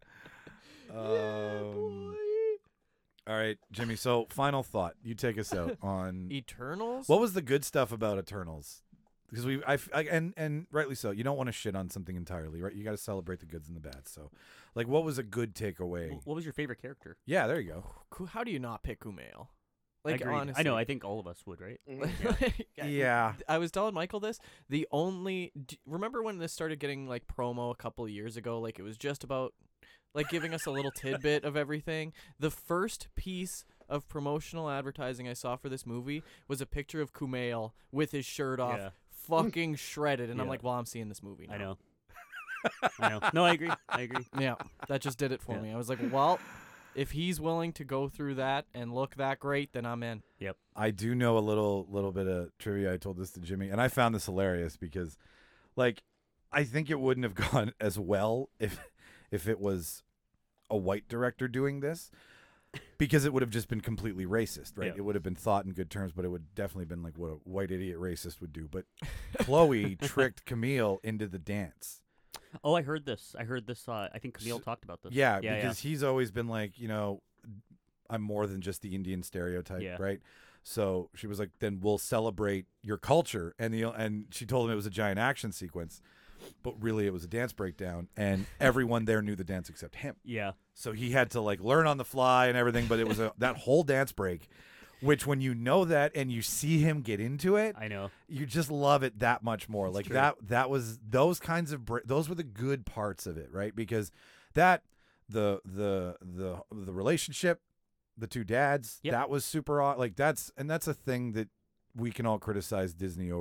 All right, Jimmy. So, final thought. You take us out on Eternals. what was the good stuff about Eternals? Because and rightly so. You don't want to shit on something entirely, right? You got to celebrate the goods and the bads. So, like, what was a good takeaway? what was your favorite character? Yeah, there you go. How do you not pick Kumail? Like Agreed. honestly, I know. I think all of us would, right? Yeah. I was telling Michael this. Remember when this started getting like promo a couple of years ago? Like it was just about like giving us a little tidbit of everything. The first piece of promotional advertising I saw for this movie was a picture of Kumail with his shirt off, Yeah. fucking shredded, and I'm Yeah. like, well, I'm seeing this movie now. I know. I know. No, I agree. I agree. Yeah, that just did it for Yeah. me. I was like, well, if he's willing to go through that and look that great, then I'm in. I do know a little bit of trivia. I told this to Jimmy, and I found this hilarious because, like, I think it wouldn't have gone as well if it was a white director doing this, because it would have just been completely racist, right? Yeah. It would have been thought in good terms, but it would definitely been like what a white idiot racist would do. But Chloe tricked Camille into the dance. Oh, I heard this. I think Camille talked about this. Yeah, yeah, because he's always been like, I'm more than just the Indian stereotype, Yeah. right? So she was like, then we'll celebrate your culture. And she told him it was a giant action sequence, but really it was a dance breakdown, and everyone there knew the dance except him. Yeah. So he had to like learn on the fly and everything, but it was that whole dance break, which when you know that and you see him get into it, I know. you just love it that much more. It's Like true. that was those kinds of those were the good parts of it, right? Because that the relationship, the two dads, Yep. that was super like that's a thing that we can all criticize Disney over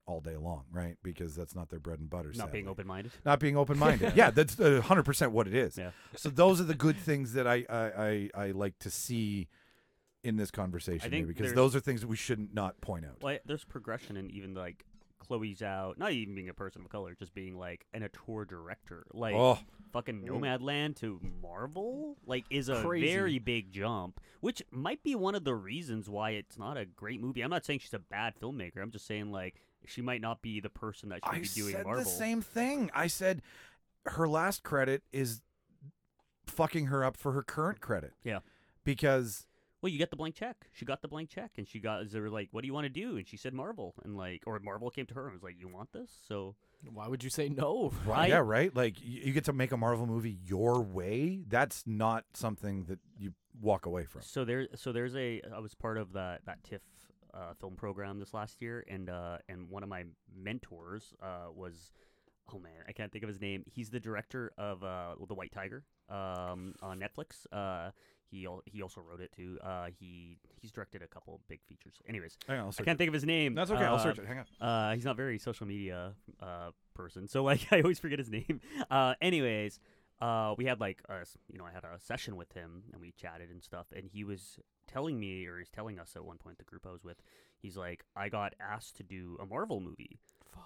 all day long, right? Because that's not their bread and butter. Not being sadly. open-minded. Not being open-minded. Yeah, that's 100% what it is. Yeah. So those are the good things that I like to see in this conversation think here, because there's- those are things that we shouldn't not point out. Well, there's progression in even like Chloe Zhao, not even being a person of color, just being like an auteur director. Like Oh. fucking Nomadland to Marvel, like is a Crazy. very big jump, which might be one of the reasons why it's not a great movie. I'm not saying she's a bad filmmaker. I'm just saying like she might not be the person that should I be doing said Marvel. the same thing. I said her last credit is fucking her up for her current credit. Yeah. Because Well, you get the blank check. She got the blank check, and they were like, "What do you want to do?" And she said Marvel, and like, or Marvel came to her and was like, "You want this?" So Why would you say no? Right. yeah, right? Like you get to make a Marvel movie your way. That's not something that you walk away from. there's I was part of that TIFF film program this last year, and one of my mentors was, oh man, I can't think of his name. He's the director of The White Tiger on Netflix. He also wrote it too. He's directed a couple big features. Anyways, Hang on, I'll I search can't think of his name. That's okay. I'll search it. Hang on. He's not very social media person, so like I always forget his name. Anyways, we had like I had a session with him and we chatted and stuff, and he was telling me, or he's telling us at one point, the group I was with, he's like, I got asked to do a Marvel movie.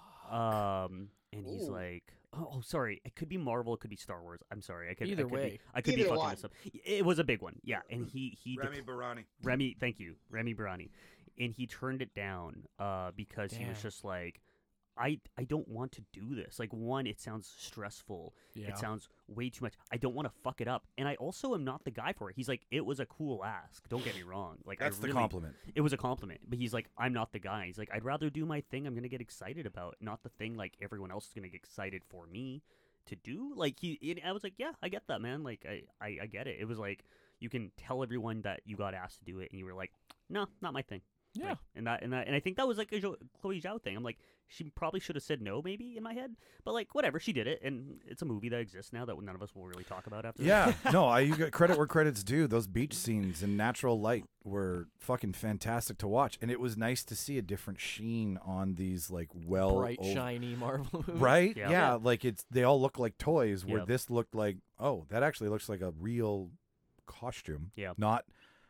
And he's Ooh. like, oh, sorry, it could be Marvel, it could be Star Wars. I'm sorry, Either way. I could be Either fucking one. this up. It was a big one, yeah. And he Barani. Remy, thank you, Remy Barani, and he turned it down because he was Damn. just like, I don't want to do this. Like, one, it sounds stressful. Yeah. It sounds way too much. I don't want to fuck it up, and I also am not the guy for it. He's like, it was a cool ask. Don't get me wrong. Like, That's I the really, compliment. It was a compliment, but he's like, I'm not the guy. He's like, I'd rather do my thing. I'm gonna get excited about, not the thing like everyone else is gonna get excited for me to do. Like I was like, yeah, I get that, man. Like, I get it. It was like you can tell everyone that you got asked to do it, and you were like, no, not my thing. Yeah. Like, and I think that was like a Chloe Zhao thing. I'm like, she probably should have said no, maybe in my head, but like whatever, she did it, and it's a movie that exists now that none of us will really talk about after. Yeah, no, you get credit where credit's due. Those beach scenes in natural light were fucking fantastic to watch, and it was nice to see a different sheen on these like Bright, shiny Marvel movie. right? Yeah. Yeah, like they all look like toys. Where Yeah. this looked like, oh, that actually looks like a real costume. Yeah. not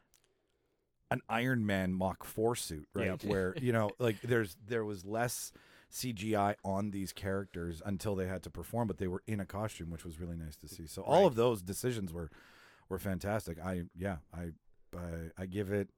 an Iron Man Mach 4 suit, right? Yeah. Where like there was less CGI on these characters until they had to perform, but they were in a costume, which was really nice to see. So all Right. of those decisions were fantastic. I give it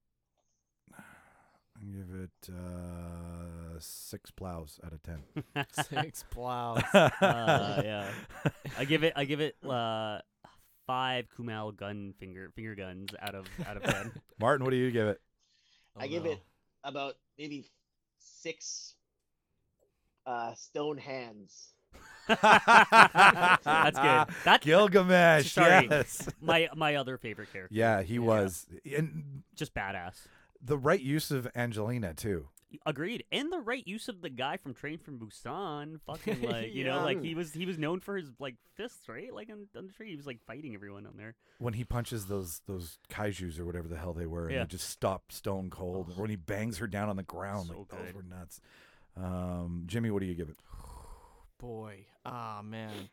6 plows out of 10. 6 plows. Yeah. I give it 5 Kumail gun finger guns out of 10. Martin, what do you give it? I give it about maybe 6 stone hands. That's good. That Gilgamesh. Sorry. Yes. my other favorite character. Yeah, he was, and Just badass. the right use of Angelina too. Agreed. And the right use of the guy from Train from Busan. Fucking like Yeah. like he was known for his like fists, right? Like on the tree, he was like fighting everyone on there. When he punches those kaijus or whatever the hell they were, and Yeah. they just stop stone cold. Or when he bangs her down on the ground, So like those good. were nuts. Jimmy, what do you give it? Boy. Ah, man.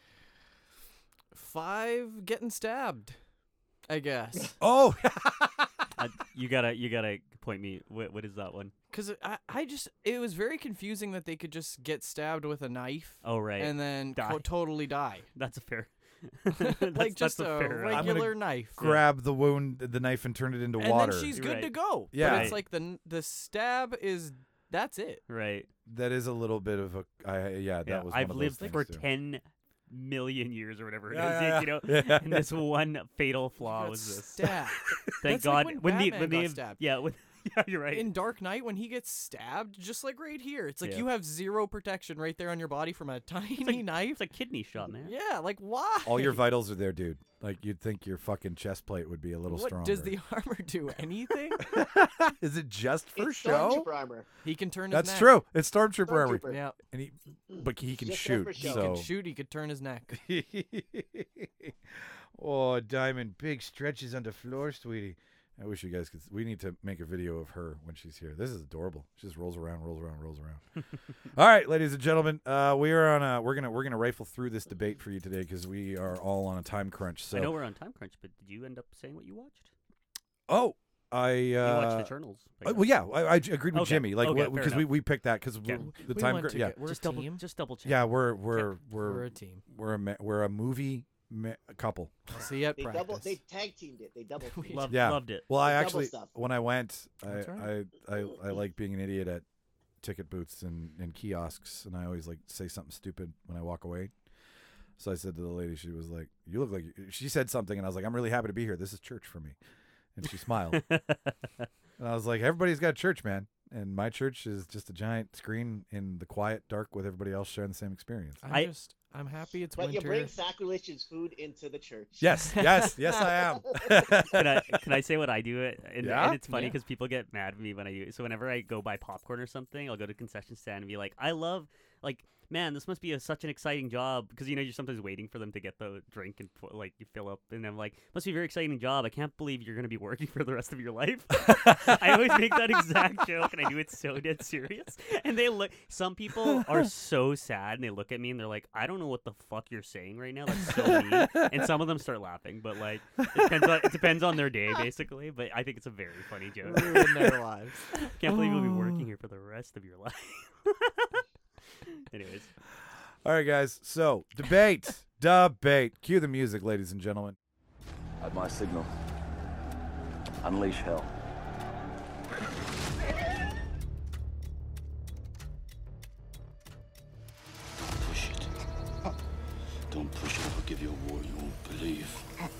5 getting stabbed, I guess. Oh, You gotta point me. What is that one? Because it was very confusing that they could just get stabbed with a knife Oh right, and then Die. totally die. that's a fair. Like just that's a fair. I'm gonna regular knife. grab the wound, the knife, and turn it into And water. then she's good Right. to go. Yeah. But it's like the stab is, that's it. Right. That is a little bit of a that Yeah. was. I've one of lived those for things, too. 10 million years or whatever it is. Yeah, You know, yeah. and this one fatal flaw Got was this. stabbed. Thank That's like God. when the Batman got stabbed. Yeah. Yeah. You're right. In Dark Knight, when he gets stabbed, just like right here, it's like Yeah. you have 0 protection right there on your body from a tiny knife. It's a kidney shot, man. Yeah, like why? All your vitals are there, dude. Like you'd think your fucking chest plate would be a little what stronger. does the armor do? Anything? Is it just for It's show? Stormtrooper armor. He can turn his That's neck. true. It's Stormtrooper armor, Stormtrooper. Yeah, and but he can Just there shoot. for he show. So. could shoot. He could turn his neck. Oh, Diamond, big stretches on the floor, sweetie. I wish you guys could. We need to make a video of her when she's here. This is adorable. She just rolls around. All right, ladies and gentlemen, we are on. We're gonna rifle through this debate for you today because we are all on a time crunch. So I know we're on time crunch, but did you end up saying what you watched? Oh, You watched the Eternals. well, yeah, I agreed with Okay. Jimmy. Like, Okay, because fair we picked that because Okay. the We time went crunch. Yeah, We're just a team. just double check. yeah, we're We're a team. we're a movie couple. I'll see you at They practice. they tag teamed it. They double teamed. Loved, Yeah. loved it. Well, I Double actually stuff. when I went, That's I like being an idiot at ticket booths and kiosks, and I always like say something stupid when I walk away. So I said to the lady, she was like, "You look like," she said something, and I was like, "I'm really happy to be here. This is church for me," and she smiled, and I was like, "Everybody's got church, man." And my church is just a giant screen in the quiet dark with everybody else sharing the same experience. I'm happy it's But you winter. bring sacrilegious food into the church. Yes, I am. Can I say what I do? And it's funny Yeah. because people get mad at me when I do it. So whenever I go buy popcorn or something, I'll go to a concession stand and be like, I love, like, man, this must be such an exciting job. Because, you know, you're sometimes waiting for them to get the drink and, like, you fill up. And I'm like, must be a very exciting job. I can't believe you're going to be working for the rest of your life. I always make that exact joke, and I do it so dead serious. And they look, some people are so sad, and they look at me, and they're like, I don't know what the fuck you're saying right now. That's so mean. And some of them start laughing. But, like, it depends on their day, basically. But I think it's a very funny joke. Ruin their lives. Can't believe you'll be working here for the rest of your life. Anyways. All right, guys. So debate. Cue the music, ladies and gentlemen. At my signal, unleash hell. Don't push it. Don't push it. I'll give you a war you won't believe.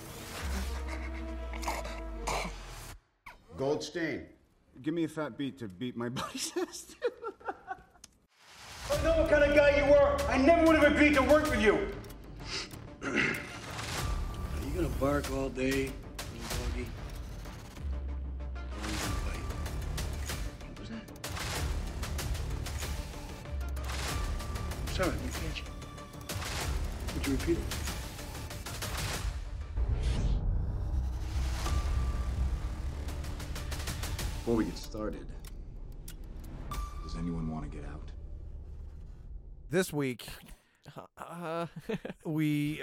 Goldstein, give me a fat beat to beat my buddy's ass to. I know what kind of guy you were. I never would have agreed to work with you. Are you gonna bark all day, little doggy? Or are you gonna bite? What was that? I'm sorry, I didn't catch you. Would you repeat it? Before we get started, does anyone want to get out? This week, we've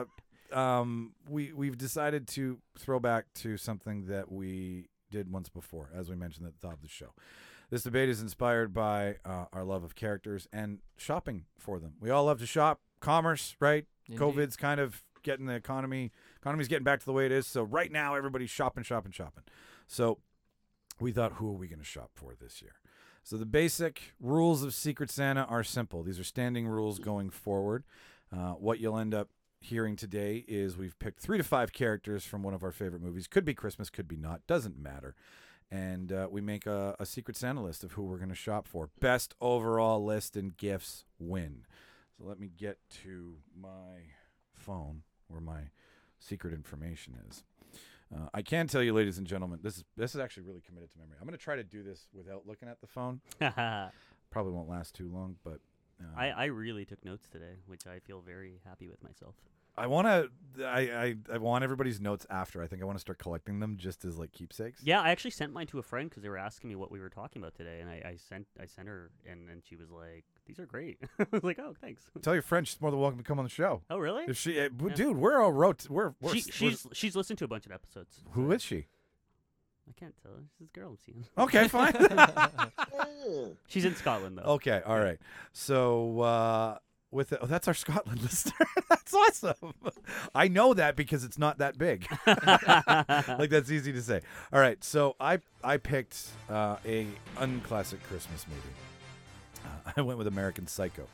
decided to throw back to something that we did once before, as we mentioned at the top of the show. This debate is inspired by our love of characters and shopping for them. We all love to shop. Commerce, right? Indeed. COVID's kind of getting the economy's getting back to the way it is. So right now, everybody's shopping. So we thought, who are we going to shop for this year? So the basic rules of Secret Santa are simple. These are standing rules going forward. What you'll end up hearing today is we've picked 3 to 5 characters from one of our favorite movies. Could be Christmas, could be not. Doesn't matter. And we make a Secret Santa list of who we're going to shop for. Best overall list and gifts win. So let me get to my phone where my secret information is. I can tell you, ladies and gentlemen, this is actually really committed to memory. I'm going to try to do this without looking at the phone. Probably won't last too long, but I really took notes today, which I feel very happy with myself. I want to. I want everybody's notes after. I think I want to start collecting them just as like keepsakes. Yeah, I actually sent mine to a friend because they were asking me what we were talking about today, and I sent her, and she was like, "These are great." I was like, "Oh, thanks." Tell your friend she's more than welcome to come on the show. Oh, really? If she, dude, we're all we're she's listened to a bunch of episodes. Who is she? I can't tell. She's this girl I'm seeing. Okay, fine. She's in Scotland though. Okay, all right. So that's our Scotland listener. That's awesome. I know that because it's not that big. Like that's easy to say. All right, so I picked a unclassic Christmas movie. I went with American Psycho.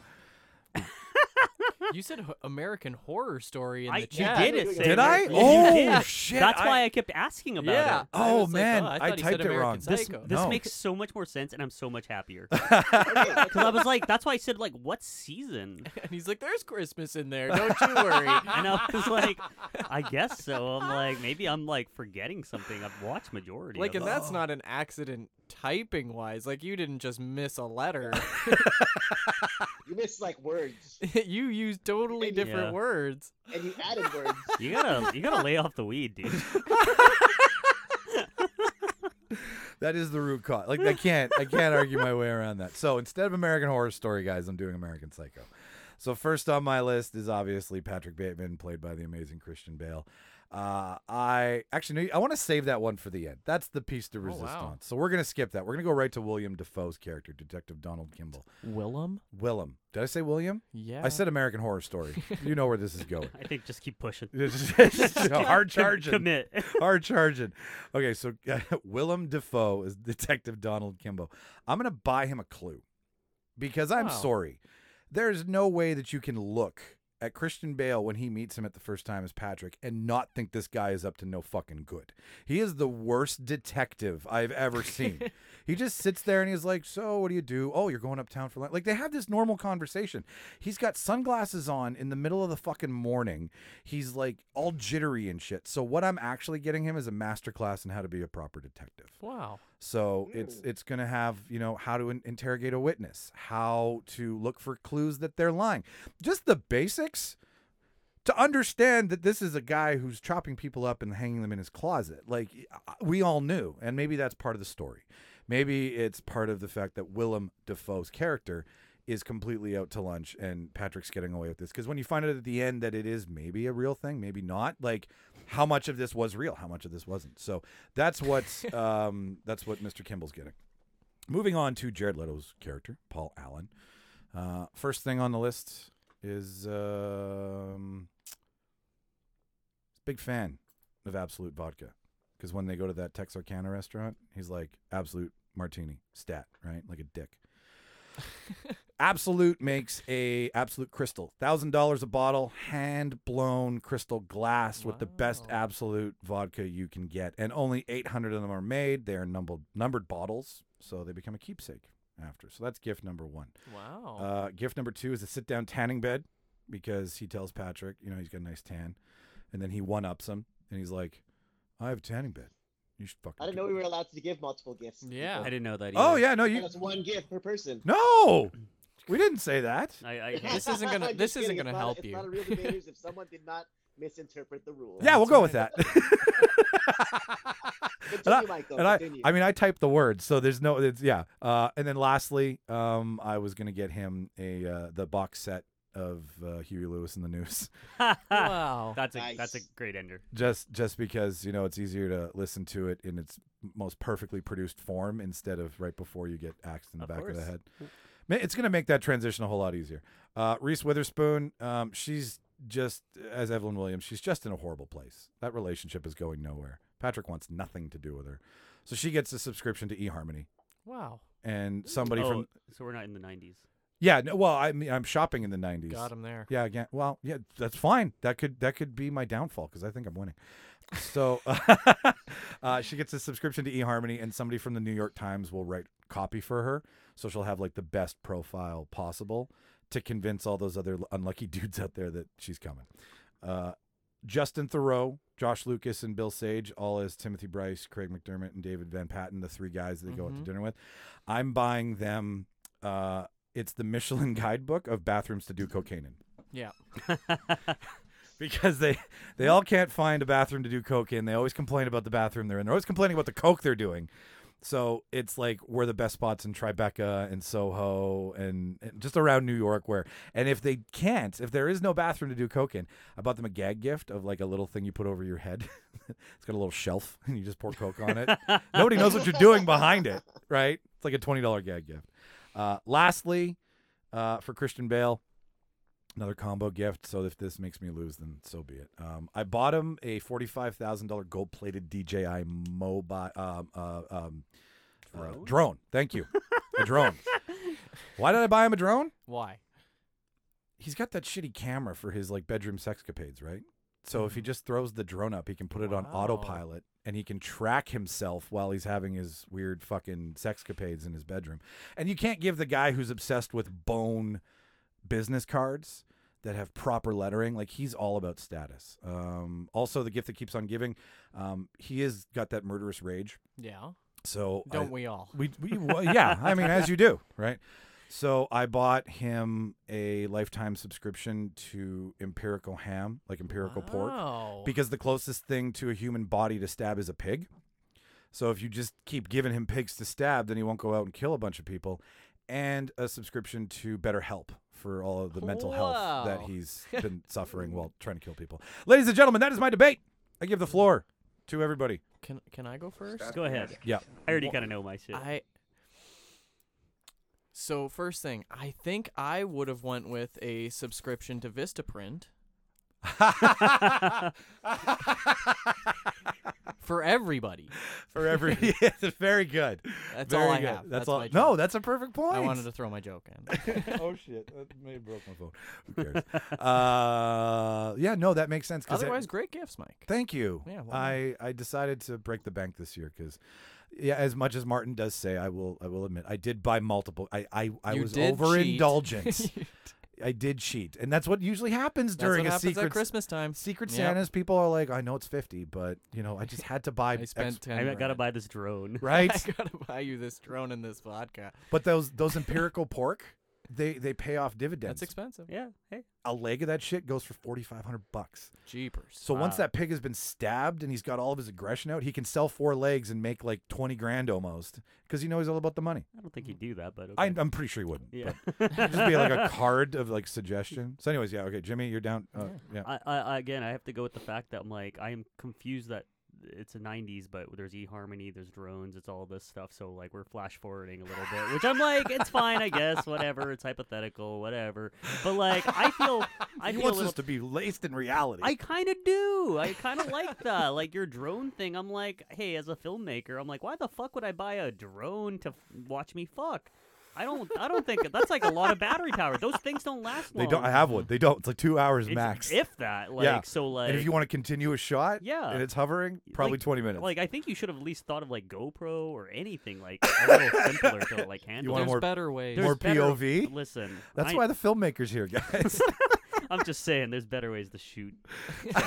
You said American Horror Story in You the chat. did it. Did I? You Oh did. shit! That's why I kept asking about Yeah. it. I Oh was like, man, I I thought he said typed it wrong. American Psycho. This No. makes so much more sense, and I'm so much happier. Okay, Because I was like, that's why I said, like, what season? And he's like, "There's Christmas in there. Don't you worry." And I was like, I guess so. I'm like, maybe I'm like forgetting something. I've watched majority. Like, of and them. that's not an accident typing wise. Like, you didn't just miss a letter. you missed like words, You used totally different Yeah. words. and you added words. You gotta lay off the weed, dude. That is the root cause. Like I can't argue my way around that. So instead of American Horror Story, guys, I'm doing American Psycho. So first on my list is obviously Patrick Bateman, played by the amazing Christian Bale. I want to save that one for the end. That's the piece de resistance. wow. So we're gonna skip that. We're gonna go right to William Dafoe's character, Detective Donald Kimball. Willem? Willem. Did I say William? Yeah. I said American Horror Story. You know where this is going. I think just keep pushing. Hard charging. Commit. Hard charging. Okay, so Willem Dafoe is Detective Donald Kimball. I'm going to buy him a clue because I'm Wow. sorry. There's no way that you can look at Christian Bale when he meets him at the first time as Patrick and not think this guy is up to no fucking good. He is the worst detective I've ever seen. He just sits there and he's like, so what do you do? Oh, you're going uptown for lunch. Like they have this normal conversation. He's got sunglasses on in the middle of the fucking morning. He's like all jittery and shit. So what I'm actually getting him is a masterclass in how to be a proper detective. Wow. So it's going to have, how to interrogate a witness, how to look for clues that they're lying. Just the basics to understand that this is a guy who's chopping people up and hanging them in his closet. Like we all knew, and maybe that's part of the story. Maybe it's part of the fact that Willem Dafoe's character is completely out to lunch and Patrick's getting away with this. Because when you find out at the end that it is maybe a real thing, maybe not, like how much of this was real, how much of this wasn't. So that's what's that's what Mr. Kimball's getting. Moving on to Jared Leto's character, Paul Allen. First thing on the list is big fan of Absolute Vodka. Because when they go to that Texarkana restaurant, he's like, Absolute Martini, stat, right? Like a dick. Absolute makes a Absolute Crystal, $1,000 a bottle, hand-blown crystal glass with the best Absolute vodka you can get. And only 800 of them are made. They are numbered bottles, so they become a keepsake after. So that's gift number one. Wow. Gift number two is a sit-down tanning bed because he tells Patrick, he's got a nice tan. And then he one-ups him, and he's like, I have a tanning bed. You should fucking I didn't know we were allowed to give multiple gifts. Yeah. I didn't know that either. Oh, yeah, no, That's one gift per person. No! We didn't say that. This isn't gonna. I'm This just isn't kidding. gonna It's not- help it's you. not a real debaters if someone did not misinterpret the rules. Yeah, we'll go with that. Continue, Michael. Continue. I typed the words, so there's no, and then lastly, I was gonna get him the box set of Huey Lewis and the News, Wow. That's a great ender. just because it's easier to listen to it in its most perfectly produced form instead of right before you get axed in the back of the head. It's gonna make that transition a whole lot easier. Reese Witherspoon, she's just, as Evelyn Williams, she's just in a horrible place. That relationship is going nowhere. Patrick wants nothing to do with her. So she gets a subscription to eHarmony. Wow. And somebody So we're not in the 90s. Yeah, no, well, I'm shopping in the 90s. Got him there. Yeah, again. Well, yeah, that's fine. That could be my downfall because I think I'm winning. So she gets a subscription to eHarmony, and somebody from the New York Times will write copy for her. So she'll have like the best profile possible to convince all those other unlucky dudes out there that she's coming. Justin Theroux, Josh Lucas, and Bill Sage, all as Timothy Bryce, Craig McDermott, and David Van Patten, the three guys that they go out to dinner with. I'm buying them. It's the Michelin guidebook of bathrooms to do cocaine in. Yeah. Because they all can't find a bathroom to do coke in. They always complain about the bathroom they're in. They're always complaining about the coke they're doing. So it's like we're the best spots in Tribeca and Soho and just around New York and if there is no bathroom to do coke in, I bought them a gag gift of like a little thing you put over your head. It's got a little shelf and you just pour coke on it. Nobody knows what you're doing behind it, right? It's like a $20 gag gift. Lastly, for Christian Bale, another combo gift. So if this makes me lose, then so be it. I bought him a $45,000 gold-plated DJI mobile drone. Thank you, a drone. Why did I buy him a drone? Why? He's got that shitty camera for his like bedroom sexcapades, right? So if he just throws the drone up, he can put it on autopilot and he can track himself while he's having his weird fucking sexcapades in his bedroom. And you can't give the guy who's obsessed with bone business cards that have proper lettering. Like he's all about status. Also, the gift that keeps on giving. He has got that murderous rage. Yeah. So don't we all? Well, yeah. I mean, as you do, right? So I bought him a lifetime subscription to Empirical Ham, like Empirical Pork, because the closest thing to a human body to stab is a pig. So if you just keep giving him pigs to stab, then he won't go out and kill a bunch of people. And a subscription to BetterHelp for all of the mental health that he's been suffering while trying to kill people. Ladies and gentlemen, that is my debate. I give the floor to everybody. Can I go first? Go ahead. Yeah. I already kind of know my shit. So first thing, I think I would have went with a subscription to Vistaprint. For everybody. Yeah, very good. That's very all I good. have. That's my all. joke. No, that's a perfect point. I wanted to throw my joke in. Oh shit! That may have broke my phone. Who cares? Yeah, no, that makes sense. Otherwise, great gifts, Mike. Thank you. Yeah, I decided to break the bank this year because, yeah, as much as Martin does say, I will admit I did buy multiple. I was overindulgent. I did cheat, and that's what usually happens during That's what happens Secret at Christmas time. Secret Santas. People are like, I know it's 50, but I just had to buy. I spent 10 I grand. gotta buy this drone. Right? I gotta buy you this drone and this vodka. But those empirical pork, they pay off dividends. That's expensive. Yeah. Hey. A leg of that shit goes for $4,500. Jeepers. So once that pig has been stabbed and he's got all of his aggression out, he can sell 4 legs and make like 20 grand almost because he knows all about the money. I don't think he'd do that, but okay. I'm pretty sure he wouldn't. Yeah. It'd just be like a card of like suggestion. So anyways, yeah, okay, Jimmy, you're down. Yeah. I again, I have to go with the fact that I am confused that it's the 90s, but there's eHarmony, there's drones, it's all this stuff. So like we're flash forwarding a little bit, which I'm like, it's fine, I guess, whatever. It's hypothetical, whatever. But like, I feel he wants us to be laced in reality. I kind of do. I kind of like that. Like your drone thing. I'm like, hey, as a filmmaker, I'm like, why the fuck would I buy a drone to watch me fuck? I don't think that's like a lot of battery power. Those things don't last long. They don't. I have one. They don't. It's like 2 hours max. If that. Like, yeah. So like. And if you want to continue a shot, yeah, and it's hovering, probably 20 minutes. Like I think you should have at least thought of like GoPro or anything like a little simpler to like handle. You want There's better ways. More POV. Listen, that's why the filmmaker's here, guys. I'm just saying, there's better ways to shoot sex.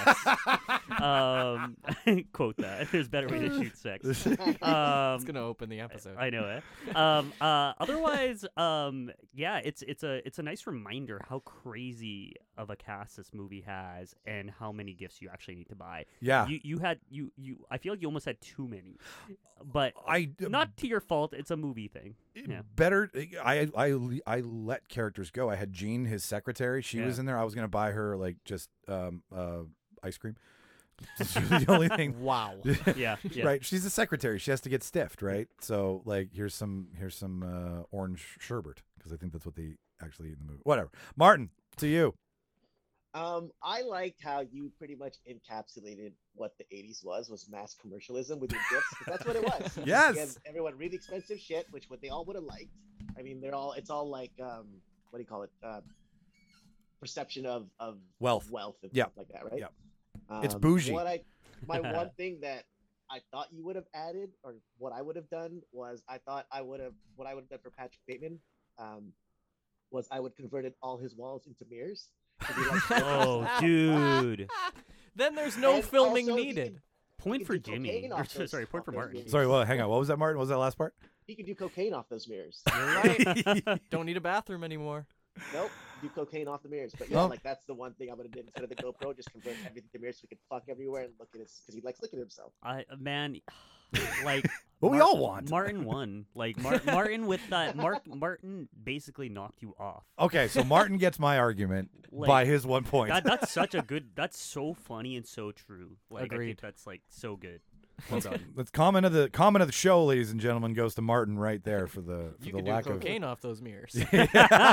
Quote that. There's better ways to shoot sex. It's gonna open the episode. I know it. Otherwise, yeah, it's a nice reminder how crazy of a cast this movie has and how many gifts you actually need to buy. Yeah, you had I feel like you almost had too many, but I not to your fault. It's a movie thing. Yeah. Better. I let characters go. I had Jean, his secretary. She was in there. I was gonna buy her like just ice cream. The only thing. Wow. Yeah. Right. She's the secretary. She has to get stiffed, right? So like, here's some orange sherbet because I think that's what they actually eat in the movie. Whatever. Martin, to you. I liked how you pretty much encapsulated what the 80s was mass commercialism with your gifts. 'Cause that's what it was. Yes. You had everyone really expensive shit, which what they all would have liked. I mean, it's all like, what do you call it? Perception of wealth and yeah. stuff like that, right? Yeah. It's bougie. My one thing that I thought you would have added, or what I would have done, was what I would have done for Patrick Bateman, was I would converted all his walls into mirrors. Oh, dude. Then there's no And filming also, needed. Point for do Jimmy. cocaine off those- Sorry, point off for those Martin. mirrors. Sorry. Well, hang on. What was that, Martin? What was that last part? He could do cocaine off those mirrors. You're right. Don't need a bathroom anymore. Nope, do cocaine off the mirrors. But yeah, like that's the one thing I would have did instead of the GoPro. Just convert everything to mirrors so we could fuck everywhere and look at his, because he likes looking at himself. Man, like what we all want. Martin won. Like Martin with that. Martin basically knocked you off. Okay, so Martin gets my argument by his 1 point. That's such a good. That's so funny and so true. Like I Agreed. think that's like so good. Well done. Let's comment of the show, ladies and gentlemen, goes to Martin right there for the You could do lack cocaine off those mirrors. 2 for 1,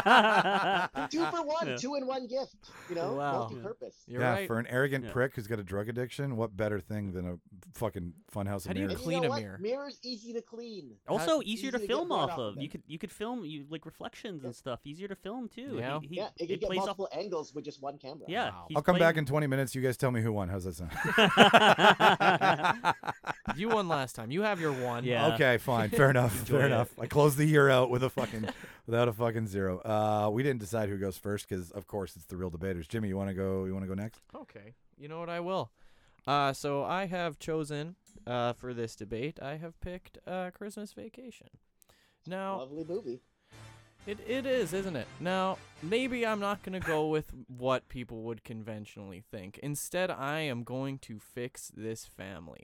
2-in-1 gift. You know, Wow. multi-purpose. You're yeah, right. for an arrogant prick who's got a drug addiction, what better thing than a fucking funhouse How of do you mirrors? And clean know a what? mirror? Mirrors easy to clean. Also, easier easy to to get film blood off off of. them. You could film like reflections and stuff. Easier to film too. Yeah. Yeah, it can get plays off. multiple angles with just one camera. Yeah, Wow. he's I'll come back playing- in 20 minutes. You guys tell me who won. How's that sound? You won last time. You have your one. Yeah. Okay, fine. Fair enough. Enjoy Fair it. enough. I closed the year out with without a fucking zero. We didn't decide who goes first because, of course, it's the real debaters. Jimmy, you want to go? You want to go next? Okay. You know what? I will. So I have chosen for this debate. I have picked Christmas Vacation. Now, Lovely movie. It is, isn't it? Now, maybe I'm not going to go with what people would conventionally think. Instead, I am going to fix this family.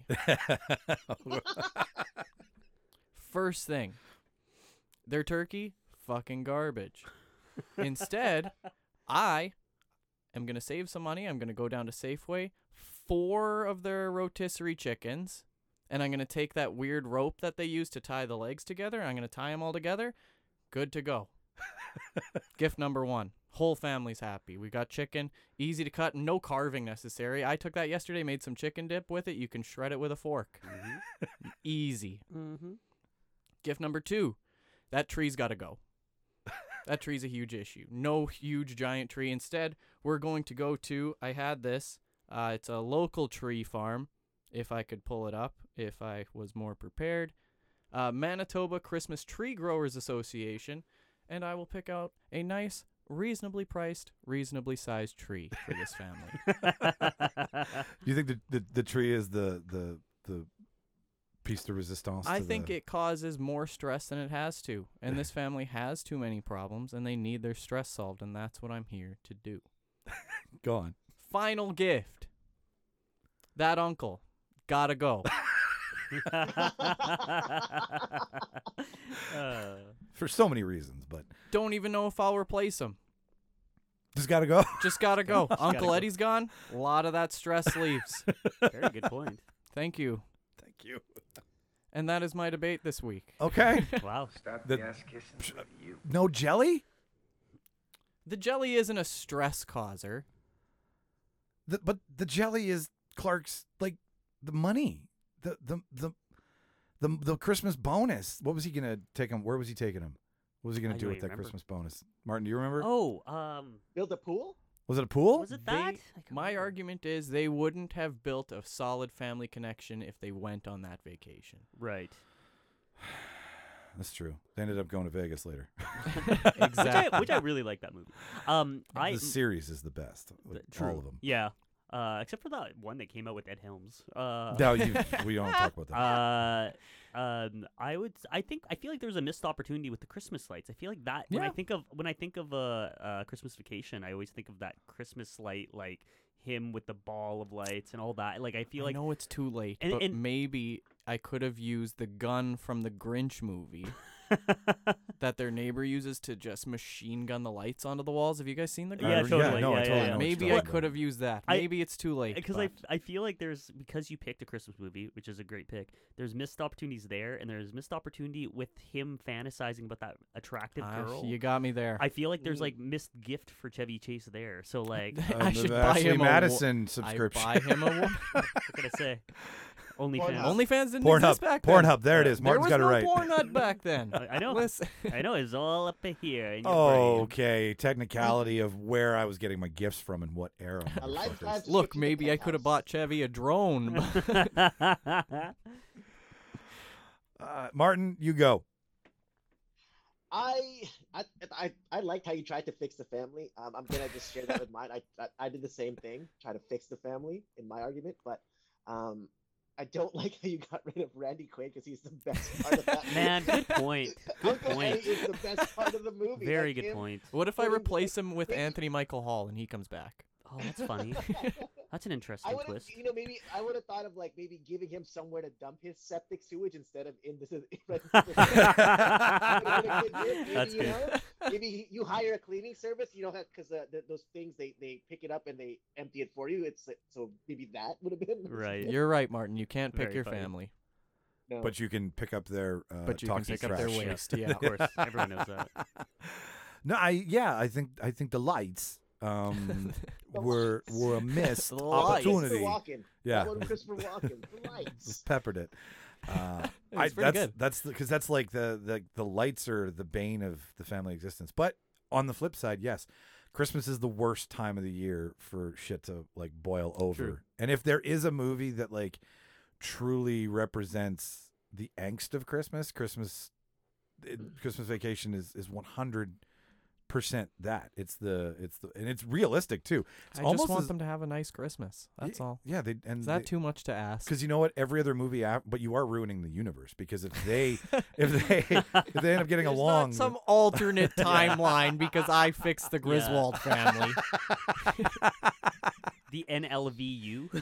First thing, their turkey, fucking garbage. Instead, I am going to save some money. I'm going to go down to Safeway, 4 of their rotisserie chickens, and I'm going to take that weird rope that they use to tie the legs together. I'm going to tie them all together. Good to go. Gift number 1. Whole family's happy. We got chicken, easy to cut, no carving necessary. I took that yesterday, made some chicken dip with it. You can shred it with a fork. Easy. Gift number 2. That tree's got to go. That tree's a huge issue. No huge giant tree. Instead, we're going to go to, I had this, it's a local tree farm, if I could pull it up, if I was more prepared. Manitoba Christmas Tree Growers Association, and I will pick out a nice, reasonably priced, reasonably sized tree for this family. Do you think the tree is the piece de resistance? I think it causes more stress than it has to, and this family has too many problems, and they need their stress solved, and that's what I'm here to do. Go on. Final gift. That uncle. Gotta go. For so many reasons, but Don't even know if I'll replace him. just gotta go. Just gotta go. Just Uncle gotta go. Eddie's gone. A lot of that stress leaves. Very good point. Thank you. Thank you. And that is my debate this week. Okay. Wow. Stop The- the ass kissing for you. No jelly? The jelly isn't a stress causer. But the jelly is Clark's, like, the money. The Christmas bonus. What was he gonna take him? Where was he taking him? What was he gonna I do don't with that remember. Christmas bonus? Martin, do you remember? Oh, Build a pool? Was it a pool? was it that? I can't My remember. argument is they wouldn't have built a solid family connection if they went on that vacation. Right. That's true. They ended up going to Vegas later. Exactly. Which I really like that movie. The series is the best. Like, all of them. Yeah. Except for that one that came out with Ed Helms. No, we don't talk about that. I feel like there's a missed opportunity with the Christmas lights. I feel like that when I think of Christmas Vacation, I always think of that Christmas light, like him with the ball of lights and all that. Like I feel I like know it's too late, and- but and- maybe I could have used the gun from the Grinch movie that their neighbor uses to just machine gun the lights onto the walls. Have you guys seen the Grinch? Yeah, totally. I Yeah, totally yeah. know what Maybe you're I talking could about. have used that. I- Maybe it's too late. because but I feel like because you picked a Christmas movie, which is a great pick. There's missed opportunities there, and there's missed opportunity with him fantasizing about that attractive girl. You got me there. I feel like there's like missed gift for Chevy Chase there. So like, I The should buy Ashley him Madison I subscription. buy him a woman. what can I say? OnlyFans. OnlyFans didn't exist back then. Pornhub. There it is. There Martin's was got it no right. Pornhub back then. I know. Listen. I know it's all up here. In your Oh, brain. okay. Technicality of where I was getting my gifts from and what era. A lifetime motherfuckers. Look, subscription to maybe I could have Penthouse. bought Chevy a drone. Martin, you go. I liked how you tried to fix the family. I'm gonna just share that with mine. I did the same thing, try to fix the family in my argument, but I don't like how you got rid of Randy Quaid because he's the best part of that movie. Man, good point. Good Uncle point. Eddie is the best part of the movie. Very Like good him point. What if I putting, replace him with Ricky- Anthony Michael Hall and he comes back? Oh, that's funny. That's an interesting I would have, twist. maybe I would have thought of like maybe giving him somewhere to dump his septic sewage instead of in this. That's you good. know, maybe you hire a cleaning service, you know, because those things they pick it up and they empty it for you. It's so maybe that would have been Right. You're right, Martin. You can't pick Very your funny. family, No. But you can pick up their but you can talking pick up their trash. waste. Yeah, Yeah. of course. Everyone knows that. No, I think the lights were a missed The lights. opportunity. Christopher Walken. Yeah. That one, Christopher Walken. The lights. Just peppered it. It's pretty good. That's because that's like the lights are the bane of the family existence. But on the flip side, yes, Christmas is the worst time of the year for shit to like boil over. True. And if there is a movie that like truly represents the angst of Christmas, Christmas Vacation is 100% that. It's and it's realistic too. It's I almost just want as- them to have a nice Christmas. That's all. Yeah, Is that too much to ask? Because you know what, every other movie, but you are ruining the universe because if they end up getting There's along, not some alternate timeline because I fixed the Griswold family. The NLVU.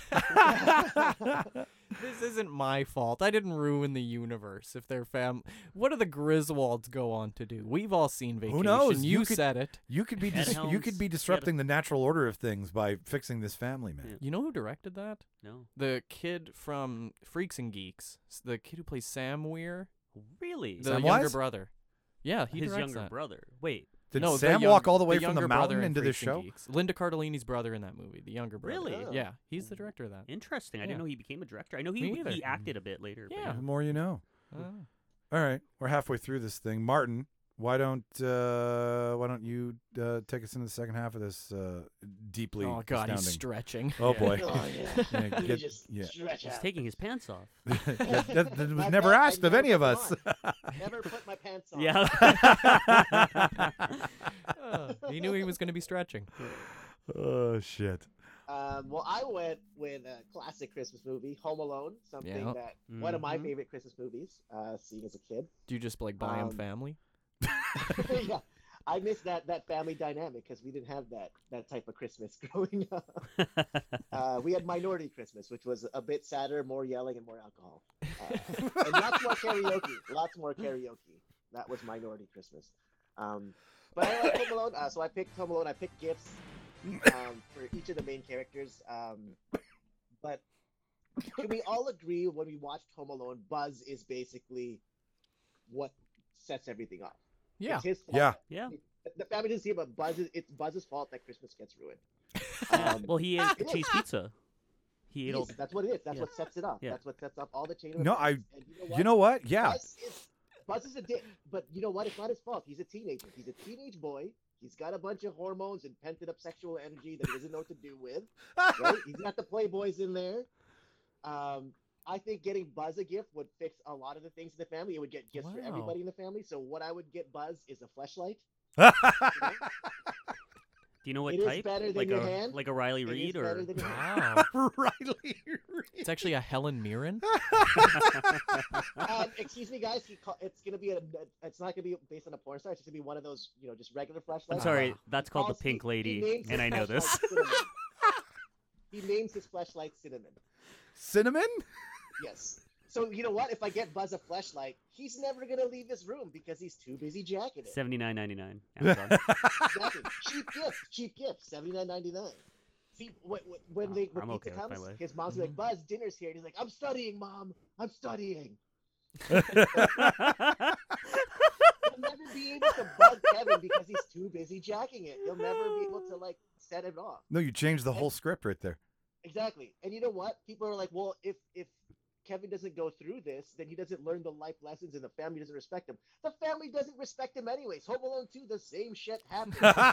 This isn't my fault. I didn't ruin the universe. If their what do the Griswolds go on to do? We've all seen Vacation. who knows? You could, said it. You could be you could be disrupting the natural order of things by fixing this family, man. You know who directed that? No. The kid from Freaks and Geeks. The kid who plays Sam Weir. Really? The younger brother. Yeah, he his directs younger that. brother. Wait. Did no, Sam the walk all the way from younger the brother mountain in into this Freaks and show? Geeks. Linda Cardellini's brother in that movie, the younger brother. Really? Yeah, he's the director of that. Interesting. I Yeah. didn't know he became a director. I know Me either. he acted a bit later. but Yeah. The more you know. Oh. All right, we're halfway through this thing. Martin, why don't you take us into the second half of this deeply Oh God, he's astounding- stretching. Oh boy. Oh, yeah. Yeah, You get- just yeah. stretch He's out. taking his pants off. that was My never bad, I asked of never any of put us. them on. Never put my pants on. Yeah. He knew he was going to be stretching. Oh shit. Well, I went with a classic Christmas movie, Home Alone, something Yeah. that one of my Mhm. favorite Christmas movies, seeing as a kid. Do you just like buy him Um, family? Yeah, I miss that family dynamic because we didn't have that type of Christmas growing up. We had Minority Christmas, which was a bit sadder, more yelling and more alcohol, and lots more karaoke. Lots more karaoke. That was Minority Christmas. But I like Home Alone, so I picked Home Alone. I picked gifts for each of the main characters. But can we all agree when we watched Home Alone, Buzz is basically what sets everything off? Yeah. It's his fault. Yeah. Yeah. The family didn't see it, but it's Buzz's fault that Christmas gets ruined. Well, he ate It is. cheese pizza. He ate all. That's what it is. That's Yeah. what sets it off. Yeah. That's what sets off all the chain of No, events. And you know what? Yeah. Buzz is a dick, but you know what? It's not his fault. He's a teenager. He's a teenage boy. He's got a bunch of hormones and pent up sexual energy that he doesn't know what to do with. Right? He's got the Playboys in there. I think getting Buzz a gift would fix a lot of the things in the family. It would get gifts for Wow. everybody in the family. So what I would get Buzz is a fleshlight. Do you know what It is type? better than like your a hand. like a Riley It is Reid better or than your hand. Wow. Riley Reid. It's actually a Helen Mirren. Excuse me, guys. It's gonna be it's not gonna be based on a porn star. It's just gonna be one of those, just regular flashlights. I'm sorry, that's called the Also, Pink he Lady, names and his I know this. fleshlight Cinnamon. He names his flashlight Cinnamon. Cinnamon? Yes. So you know what? If I get Buzz a flashlight, he's never gonna leave his room because he's too busy jacking it. $79.99. Exactly. Cheap gift. $79.99. See, when I'm okay pizza with comes, my life. his mom's like, "Buzz, dinner's here." And he's like, "I'm studying, Mom. I'm studying." He'll never be able to bug Kevin because he's too busy jacking it. He'll never be able to set it off. No, you changed the whole script right there. Exactly. And you know what? People are like, well, if Kevin doesn't go through this, then he doesn't learn the life lessons and the family doesn't respect him. The family doesn't respect him anyways. Home Alone 2, the same shit happens.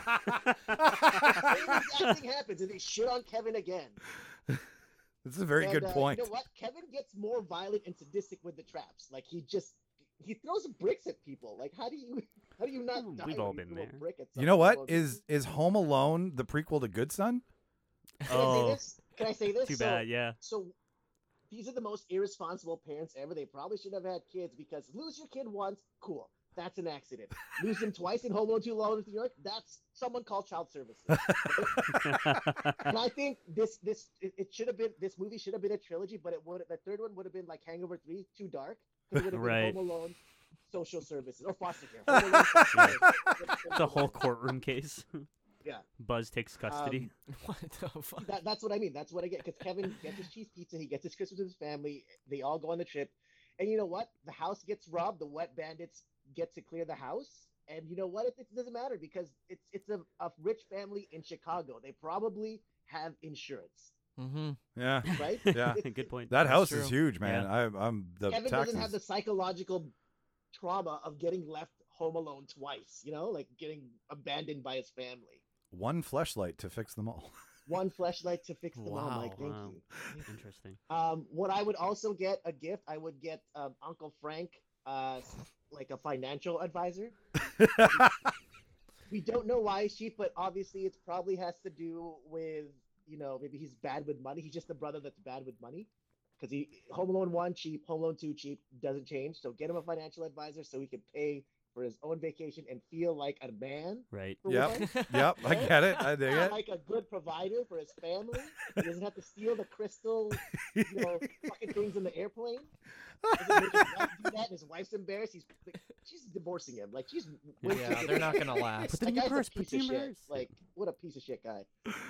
Same exact thing happens, and they shit on Kevin again. This is a very good point. You know what? Kevin gets more violent and sadistic with the traps. Like he throws bricks at people. Like how do you not die We've when all you been throw there. a brick at You know someone? what? Is Home Alone the prequel to Good Son? Oh, Can I say this? too bad. Yeah. So these are the most irresponsible parents ever. They probably should have had kids because lose your kid once, cool. That's an accident. Lose them twice in Home Alone 2 Alone in New York, that's someone called child services. And I think this movie should have been a trilogy, but the third one would have been like Hangover 3, too dark. It would have been Right. Home Alone, social services, or foster care. Home Alone, foster care. The whole courtroom case. Yeah. Buzz takes custody. What the fuck? That's what I mean. That's what I get. Because Kevin gets his cheese pizza. He gets his Christmas with his family. They all go on the trip. And you know what? The house gets robbed. The wet bandits get to clear the house. And you know what? It doesn't matter because it's a rich family in Chicago. They probably have insurance. Mm-hmm. Yeah. Right? Yeah. Good point. That house true. is huge, man. Yeah. I'm the Kevin taxes. doesn't have the psychological trauma of getting left home alone twice, like getting abandoned by his family. One fleshlight to fix them all. One fleshlight to fix them all, Wow. Mike. Thank Wow. you. Interesting. What I would also get a gift, I would get Uncle Frank, like a financial advisor. We don't know why he's cheap, but obviously it probably has to do with, maybe he's bad with money. He's just the brother that's bad with money. Because Home Alone 1 cheap, Home Alone 2 cheap, doesn't change. So get him a financial advisor so he can pay for his own vacation and feel like a man. Right. for Yep. once. Yep. I get it. I dig it. Like a good provider for his family. He doesn't have to steal the crystal, fucking things in the airplane. Doesn't make his wife do that, and his wife's embarrassed. She's divorcing him. Like she's. way Yeah, too they're not big. gonna last. Put That them in guy's your purse. a Put piece them of in your shit. purse. Like what a piece of shit guy.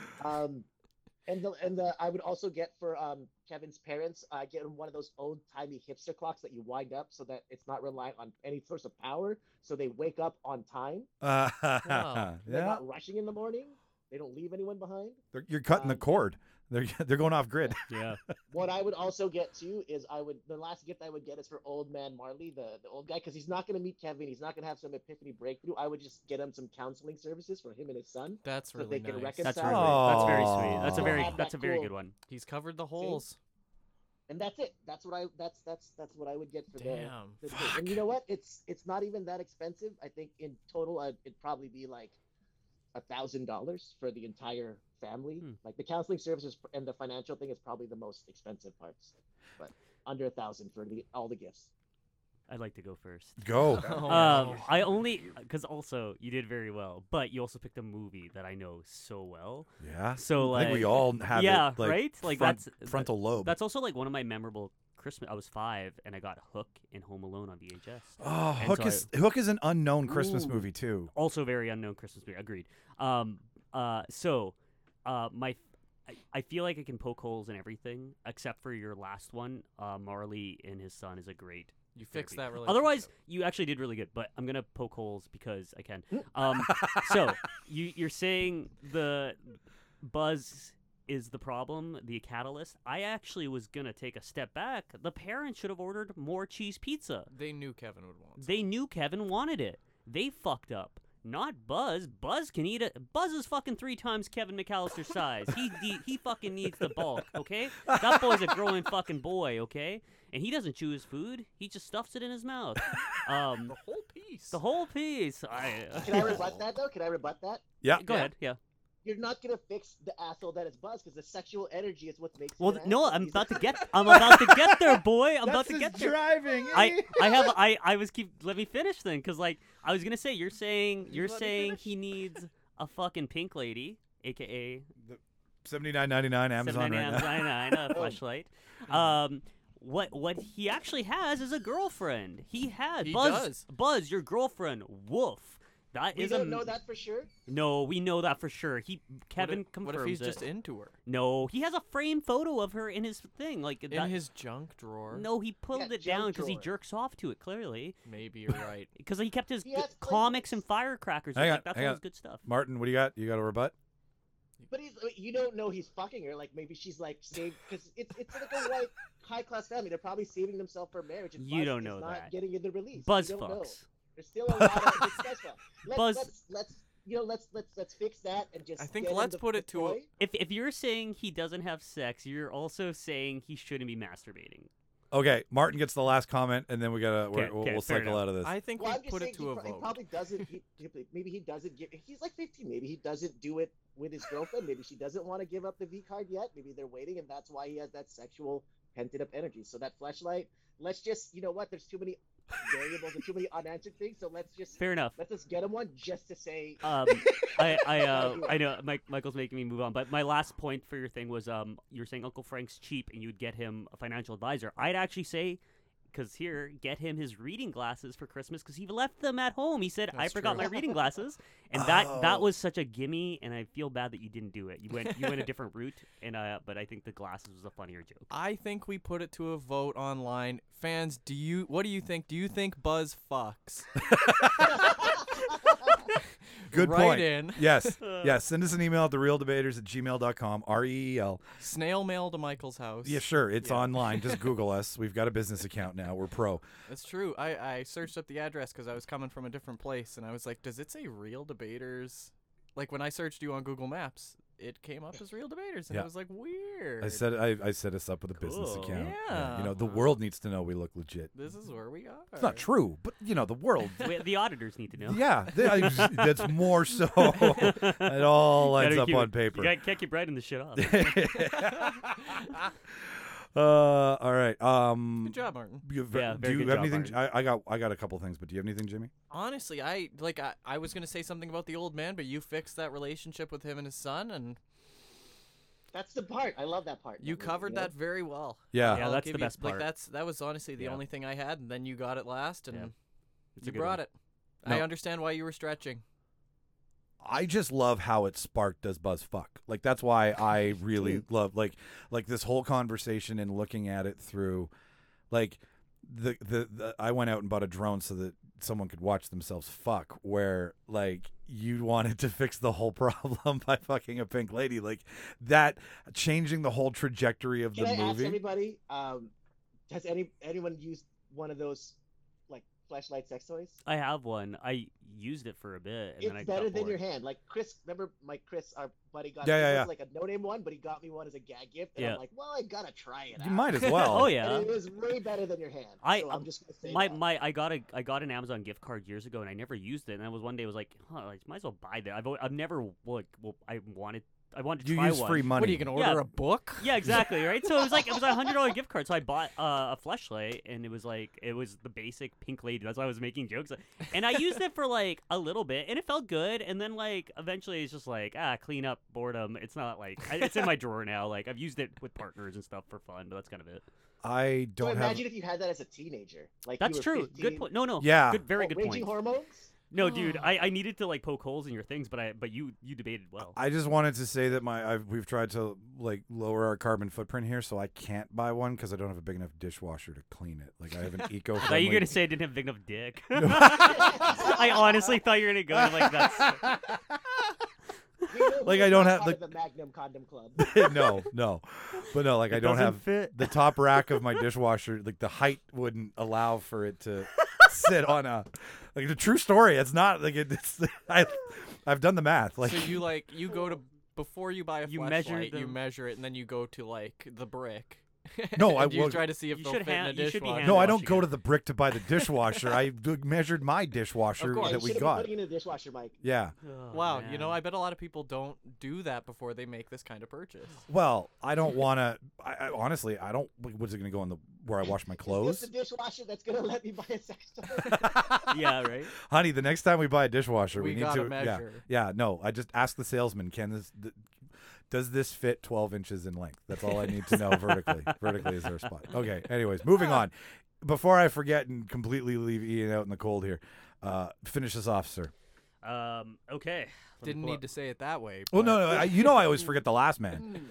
And I would also get for Kevin's parents, get him one of those old timey hipster clocks that you wind up so that it's not reliant on any source of power, so they wake up on time. They're Yeah. not rushing in the morning. They don't leave anyone behind. You're cutting the cord. They're going off grid. Yeah. What I would also get too is the last gift I would get is for old man Marley, the old guy, because he's not going to meet Kevin. He's not going to have some epiphany breakthrough. I would just get him some counseling services for him and his son. That's so really they can nice. That's reconcile. very sweet. That's a They'll very have that's a that very cool- good one. He's covered the holes. And that's it. That's what I would get for Damn. the thing. And you know what? It's not even that expensive. I think in total it'd probably be like $1,000 for the entire family. Like the counseling services and the financial thing is probably the most expensive parts, but under $1,000 for all the gifts. I'd like to go first. Go. I only because also you did very well, but you also picked a movie that I know so well. Yeah. So I like think we all have yeah, it, like, right? Like front- that's frontal lobe. That's also like one of my memorable Christmas. I was 5 and I got Hook and Home Alone on VHS. Oh, And Hook so is Hook is an unknown Christmas Ooh. movie too. Also very unknown Christmas movie. Agreed. I feel like I can poke holes in everything except for your last one. Marley and his son is a great. You fixed therapy. that relationship. Otherwise, you actually did really good. But I'm gonna poke holes because I can. So you're saying the Buzz is the problem, the catalyst. I actually was gonna take a step back. The parents should have ordered more cheese pizza. They knew Kevin would want. They knew Kevin wanted it. They fucked up. Not Buzz. Buzz can eat it. Buzz is fucking 3 times Kevin McAllister's size. He fucking needs the bulk, okay? That boy's a growing fucking boy, okay? And he doesn't chew his food. He just stuffs it in his mouth. The whole piece. The whole piece. Can I rebut that though? Can I rebut that? Yeah. Go ahead. Yeah. You're not gonna fix the asshole that is Buzz because the sexual energy is what makes. Well, him an no, asshole. I'm He's about to get. I'm about to get there, boy. I'm about That's to get his there. driving. I was keep. Let me finish then, because like I was gonna say, you're saying let me finish? he needs a fucking pink lady, aka $79.99 Amazon right now. $79.99 a fleshlight. What he actually has is a girlfriend. He has He Buzz. does. Buzz, your girlfriend. Woof. That We is don't know that for sure. No, we know that for sure. Kevin What confirms if he's it. just into her? No, he has a framed photo of her in his thing, like In his junk drawer? No, he pulled Yeah, it down junk because he drawer. jerks off to it. Clearly, Maybe you're right. because he kept his He has comics Playboys. and firecrackers. Hang on, Like, that's hang all on. his good stuff. Martin, what do you got? You got a rebut? But you don't know he's fucking her. Like maybe she's like saved because it's like a white high class family. They're probably saving themselves for marriage. And You Buzz don't is know not that. Getting in the release. Buzz You don't know. fucks. There's still a lot of discuss that. Buzz- Let's fix that and just. I think get him let's the- put the it to a- toy. If you're saying he doesn't have sex, you're also saying he shouldn't be masturbating. Okay, Martin gets the last comment, and then we gotta Okay, we'll fair cycle enough. out of this. I think Well, we I'm just put saying it to a he vote. probably doesn't. Maybe he doesn't give. He's like 15. Maybe he doesn't do it with his girlfriend. Maybe she doesn't want to give up the V card yet. Maybe they're waiting, and that's why he has that sexual pented up energy. So that fleshlight. Let's just, you know what? There's too many variables and too many unanswered things. So let's just Fair enough. let's just get him one just to say. I know Michael's making me move on, but my last point for your thing was you're saying Uncle Frank's cheap and you'd get him a financial advisor. I'd actually say, because here, get him his reading glasses for Christmas because he left them at home. He said, "I That's forgot true. my reading glasses," and that was such a gimme. And I feel bad that you didn't do it. You went a different route, and but I think the glasses was a funnier joke. I think we put it to a vote online. Fans, what do you think? Do you think Buzz fucks? Good Write point. in. Yes, yes. Send us an email at therealdebaters@gmail.com. REEL. Snail mail to Michael's house. Yeah, sure. It's Yeah. online. Just Google us. We've got a business account now. We're pro. That's true. I searched up the address because I was coming from a different place, and I was like, does it say Real Debaters? Like, when I searched you on Google Maps, it came up as Real Debaters, and Yeah. it was like weird. I set us up with a business Cool. account. Yeah. You know, the world needs to know we look legit. This is where we are. It's not true, but you know, the world. The auditors need to know. Yeah, that's more so. It all lines Gotta up keep on it- paper. You can't keep writing this shit off. All right. Good job, Martin. Do you Yeah, very have good job, anything? I got a couple things, but do you have anything, Jimmy? Honestly, I was gonna say something about the old man, but you fixed that relationship with him and his son, and That's the part. I love that part. you covered that very well. Yeah. Yeah, I'll that's give the you- best part. Like that was honestly the Yeah. only thing I had, and then you got it last, and Yeah. It's a you good brought one. it. I No. understand why you were stretching. I just love how it sparked Does Buzz Fuck. Like that's why I really love like this whole conversation and looking at it through like the I went out and bought a drone so that someone could watch themselves fuck, where like you wanted to fix the whole problem by fucking a pink lady, like that changing the whole trajectory of Can the I ask movie. everybody? Has anyone used one of those like flashlight sex toys? I have one. I used it for a bit, and then I It's got better than bored. your hand. Like Chris, remember Chris, our buddy, got Yeah, it yeah, was yeah. like a no-name one, but he got me one as a gag gift, and Yeah. I'm like, well, I gotta try it. You out. might as well. Oh yeah. And it was way better than your hand. So I'm just gonna say that. I got an Amazon gift card years ago, and I never used it. And I was one day I was like, I might as well buy that. I've never I wanted to You try use one. free money. What are you gonna order a book? Yeah, exactly, right? So it was a $100 gift card. So I bought a fleshlight, and it was the basic pink lady. That's why I was making jokes. And I used it for like a little bit, and it felt good. And then like eventually it's just like clean up boredom. It's not like it's in my drawer now. Like I've used it with partners and stuff for fun, but that's kind of it. I So don't have. imagine if you had that as a teenager. Like That's you were true. 15. Good point. No. Yeah. Good, very good Raging point. hormones. No, dude, I needed to like poke holes in your things, but you debated well. I just wanted to say that we've tried to like lower our carbon footprint here, so I can't buy one because I don't have a big enough dishwasher to clean it. Like I have an eco. I thought you were gonna say I didn't have a big enough dick. I honestly thought you were gonna go like that. Like I don't have Part the of the Magnum Condom Club. no, but no, like It I don't doesn't have fit. the top rack of my dishwasher. Like the height wouldn't allow for it to sit on a. Like the true story. It's not like it's. I've done the math. Like So you go to before you buy a You flashlight, measure you them. measure it, and then you go to like the brick. No, I and you will- try to see if You they'll should fit in a you should be dishwasher. hand no, I don't washing go it. to the brick to buy the dishwasher. I measured my dishwasher Of course. that You we should've been got. putting it in the dishwasher, Mike. Yeah. Oh, Wow, man. you know, I bet a lot of people don't do that before they make this kind of purchase. Well, I don't want to. I honestly, I don't. What's it going to go in the where I wash my Is clothes? this the dishwasher that's gonna let me buy a sex toy? Yeah, right. Honey, the next time we buy a dishwasher, We we need gotta to measure. Yeah, no. I just ask the salesman, does this fit 12 inches in length? That's all I need to know vertically. Vertically is their spot. Okay. Anyways, moving on. Before I forget and completely leave Ian out in the cold here, finish us off, sir. Okay. Didn't need to say it that way. Well, but- no, I always forget the last man.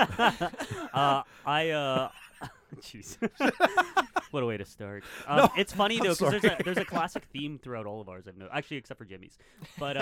Jeez. What a way to start. No, it's funny I'm though because sorry. there's a classic theme throughout all of ours. I've noticed, actually, except for Jimmy's. But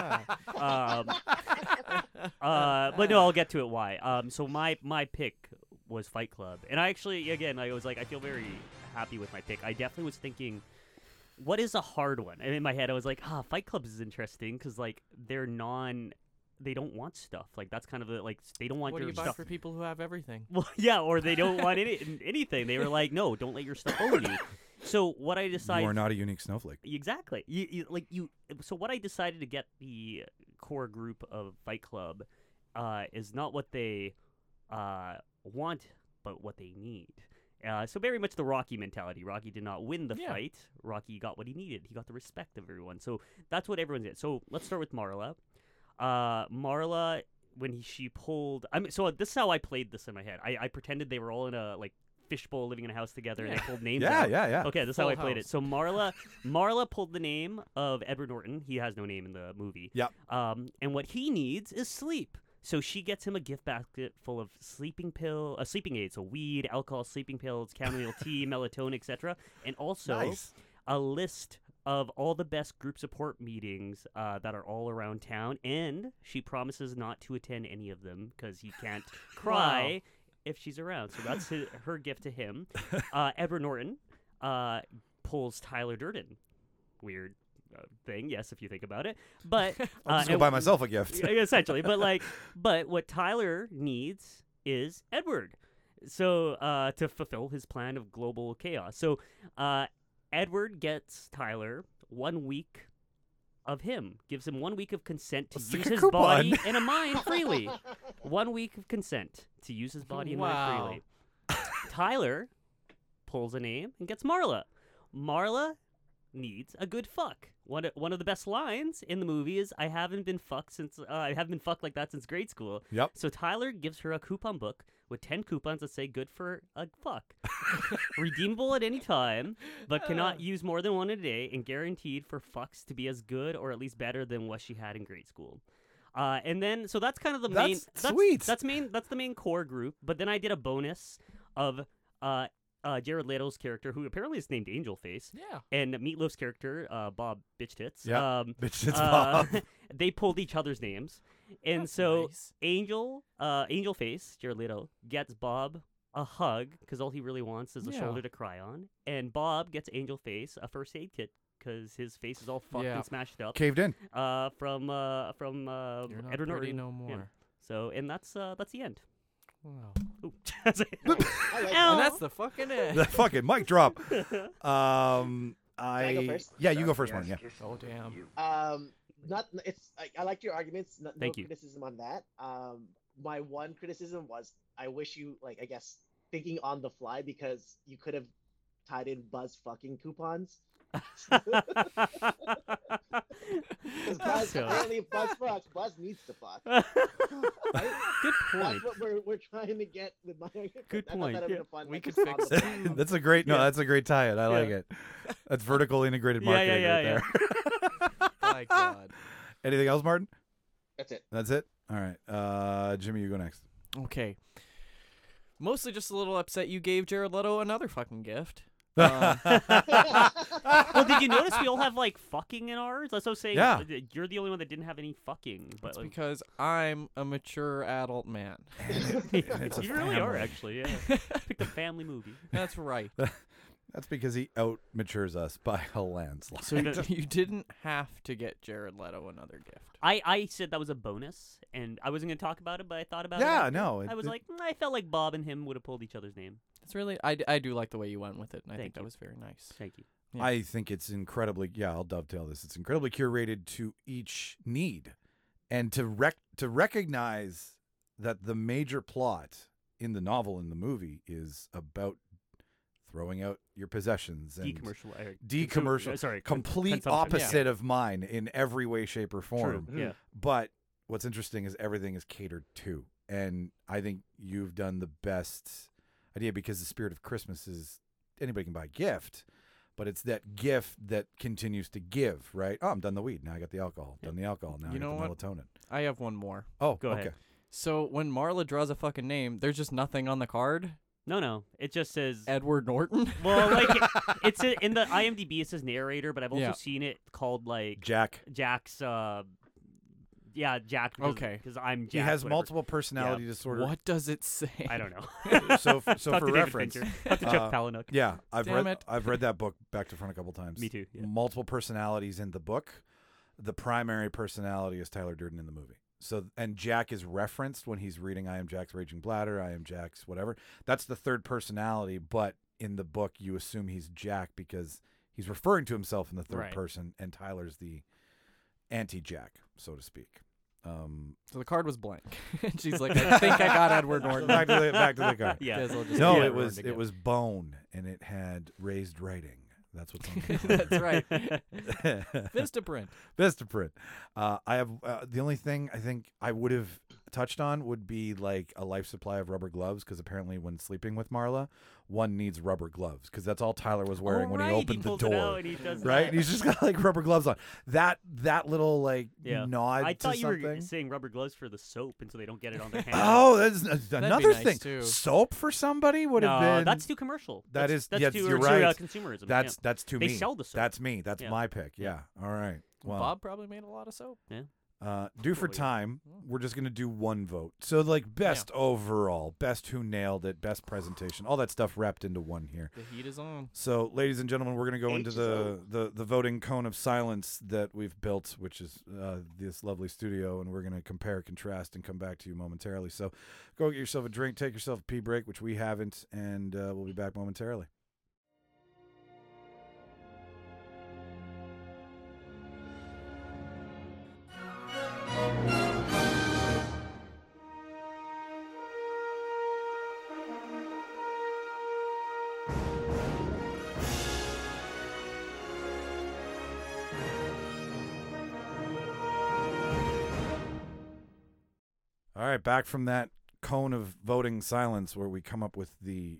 but no, I'll get to it. Why? So my pick was Fight Club, and I actually I was like I feel very happy with my pick. I definitely was thinking, what is a hard one? And in my head, I was like, Fight Club is interesting because like they don't want stuff. Like that's kind of the, like they don't want What do your you buy stuff. for people who have everything? Well, yeah, or they don't want anything. They were like, no, don't let your stuff own you. So what I decided, You are not a unique snowflake. exactly. So what I decided to get the core group of Fight Club is not what they want, but what they need. So very much the Rocky mentality. Rocky did not win the fight. Rocky got what he needed. He got the respect of everyone. So that's what everyone did. So let's start with Marla. Marla, when she pulled, so this is how I played this in my head. I pretended they were all in a like fishbowl living in a house together, and they pulled names Yeah, out. yeah. Okay, this is how Full I played it. house. So Marla pulled the name of Edward Norton. He has no name in the movie. Yep. And what he needs is sleep. So she gets him a gift basket full of sleeping aids, so weed, alcohol, sleeping pills, chamomile tea, melatonin, etc., and also Nice. a list of all the best group support meetings that are all around town, and she promises not to attend any of them because he can't cry if she's around. So that's her gift to him. Edward Norton pulls Tyler Durden. Weird thing. Yes, if you think about it. But I'll just go buy myself a gift. Essentially, but what Tyler needs is Edward. So to fulfill his plan of global chaos. So Edward gets Tyler 1 week of him, gives him 1 week of consent to use his body and a mind freely. 1 week of consent to use his body and mind freely. Tyler pulls a name and gets Marla. Marla needs a good fuck. One of the best lines in the movie is, I haven't been fucked like that since grade school. Yep. So Tyler gives her a coupon book with 10 coupons that say good for a fuck. Redeemable at any time, but cannot use more than one a day, and guaranteed for fucks to be as good or at least better than what she had in grade school. And then, so that's kind of the main. That's sweet. That's the main core group. But then I did a bonus of Jared Leto's character, who apparently is named Angel Face. Yeah. And Meatloaf's character, Bob Bitch Tits. Yeah. Bitch Tits Bob. They pulled each other's names. And That's so nice. Angel Face, Jared Leto, gets Bob a hug because all he really wants is a shoulder to cry on. And Bob gets Angel Face a first aid kit because his face is all fucked and smashed up. Caved in. From You're not Edward pretty Norton. no more. Yeah. So, and that's the end. Wow. Ooh. I like And that's the fucking end. The fucking mic drop. Can I go first? Yeah, you go first, Martin. Yeah. Oh damn. I liked your arguments. No Thank you. criticism on that. My one criticism was I wish you I guess thinking on the fly, because you could have tied in Buzz fucking coupons. Because Buzz, apparently if Buzz fucks, Buzz needs to fuck. Right? Good point. That's what we're trying to get with my argument. Good I thought point. that Yeah. would be fun, We like, could just on fix the it. fly. That's a great. No, Yeah. that's a great tie-in. I like Yeah. it. That's vertical integrated marketing right there. My God. Anything else, Martin? That's it. That's it. All right. Jimmy, you go next. Okay. Mostly just a little upset you gave Jared Leto another fucking gift. Well, did you notice we all have like fucking in ours? That's what I'm saying. Yeah. You're the only one that didn't have any fucking. But That's because I'm a mature adult man. It's a you really are family. actually. Yeah. Picked a family movie. That's right. That's because he out matures us by a landslide. So you didn't have to get Jared Leto another gift. I said that was a bonus, and I wasn't gonna talk about it, but I thought about it. Yeah, after. no, I was like, I felt like Bob and him would have pulled each other's name. It's really I do like the way you went with it, and I Thank think that you. was very nice. Thank you. Yeah. I think it's incredibly. Yeah, I'll dovetail this. It's incredibly curated to each need, and to recognize that the major plot in the novel and the movie is about throwing out your possessions and complete consumption. opposite of mine in every way, shape, or form. True. Yeah. But what's interesting is everything is catered to, and I think you've done the best idea, because the spirit of Christmas is anybody can buy a gift, but it's that gift that continues to give, right? Oh, I'm done the weed. Now I got the alcohol. Done the alcohol. Now You I know got what? the melatonin. I have one more. Oh, Go okay. ahead. So when Marla draws a fucking name, there's just nothing on the card. No, it just says Edward Norton. Well, like it's in the IMDb. It says narrator, but I've also seen it called like Jack's. Jack. Because I'm Jack. He has whatever. multiple personality disorder. What does it say? I don't know. So Talk for to David reference, Fincher. Talk to Chuck Palahniuk. Yeah, Damn it. I've read that book back to front a couple times. Me too, yeah. Multiple personalities in the book. The primary personality is Tyler Durden in the movie. So, and Jack is referenced when he's reading I Am Jack's Raging Bladder, I Am Jack's whatever. That's the third personality, but in the book you assume he's Jack because he's referring to himself in the third Right. person, and Tyler's the anti-Jack, so to speak. So the card was blank. And she's like, I think I got Edward Norton. back to the card. Yeah. Guess I'll just No, give it Edward was a it gift. was bone, and it had raised writing. That's what's on the card. That's right. Vistaprint. Vistaprint. I have the only thing I think I would have touched on would be like a life supply of rubber gloves, because apparently when sleeping with Marla, one needs rubber gloves because that's all Tyler was wearing when he opened the pulls it door. out and he does Right? that. And he's just got like rubber gloves on. That little like Yeah. nod I to thought you something. were saying rubber gloves for the soap, and so they don't get it on their hands. Oh, that's another nice, thing. too. Soap for somebody would have No, been. that's too commercial. That's yes, you're too, right. consumerism. That's yeah. that's too They me. sell the soap. That's me. That's Yeah. my pick. Yeah. All right. Well, Bob probably made a lot of soap. due for Probably. time, we're just gonna do one vote. So like best overall, best who nailed it, best presentation, all that stuff wrapped into one here. The heat is on. So, ladies and gentlemen, we're gonna go into the voting cone of silence that we've built, which is this lovely studio, and we're gonna compare, contrast, and come back to you momentarily. So, go get yourself a drink, take yourself a pee break, which we haven't, and we'll be back momentarily. All right, back from that cone of voting silence where we come up with the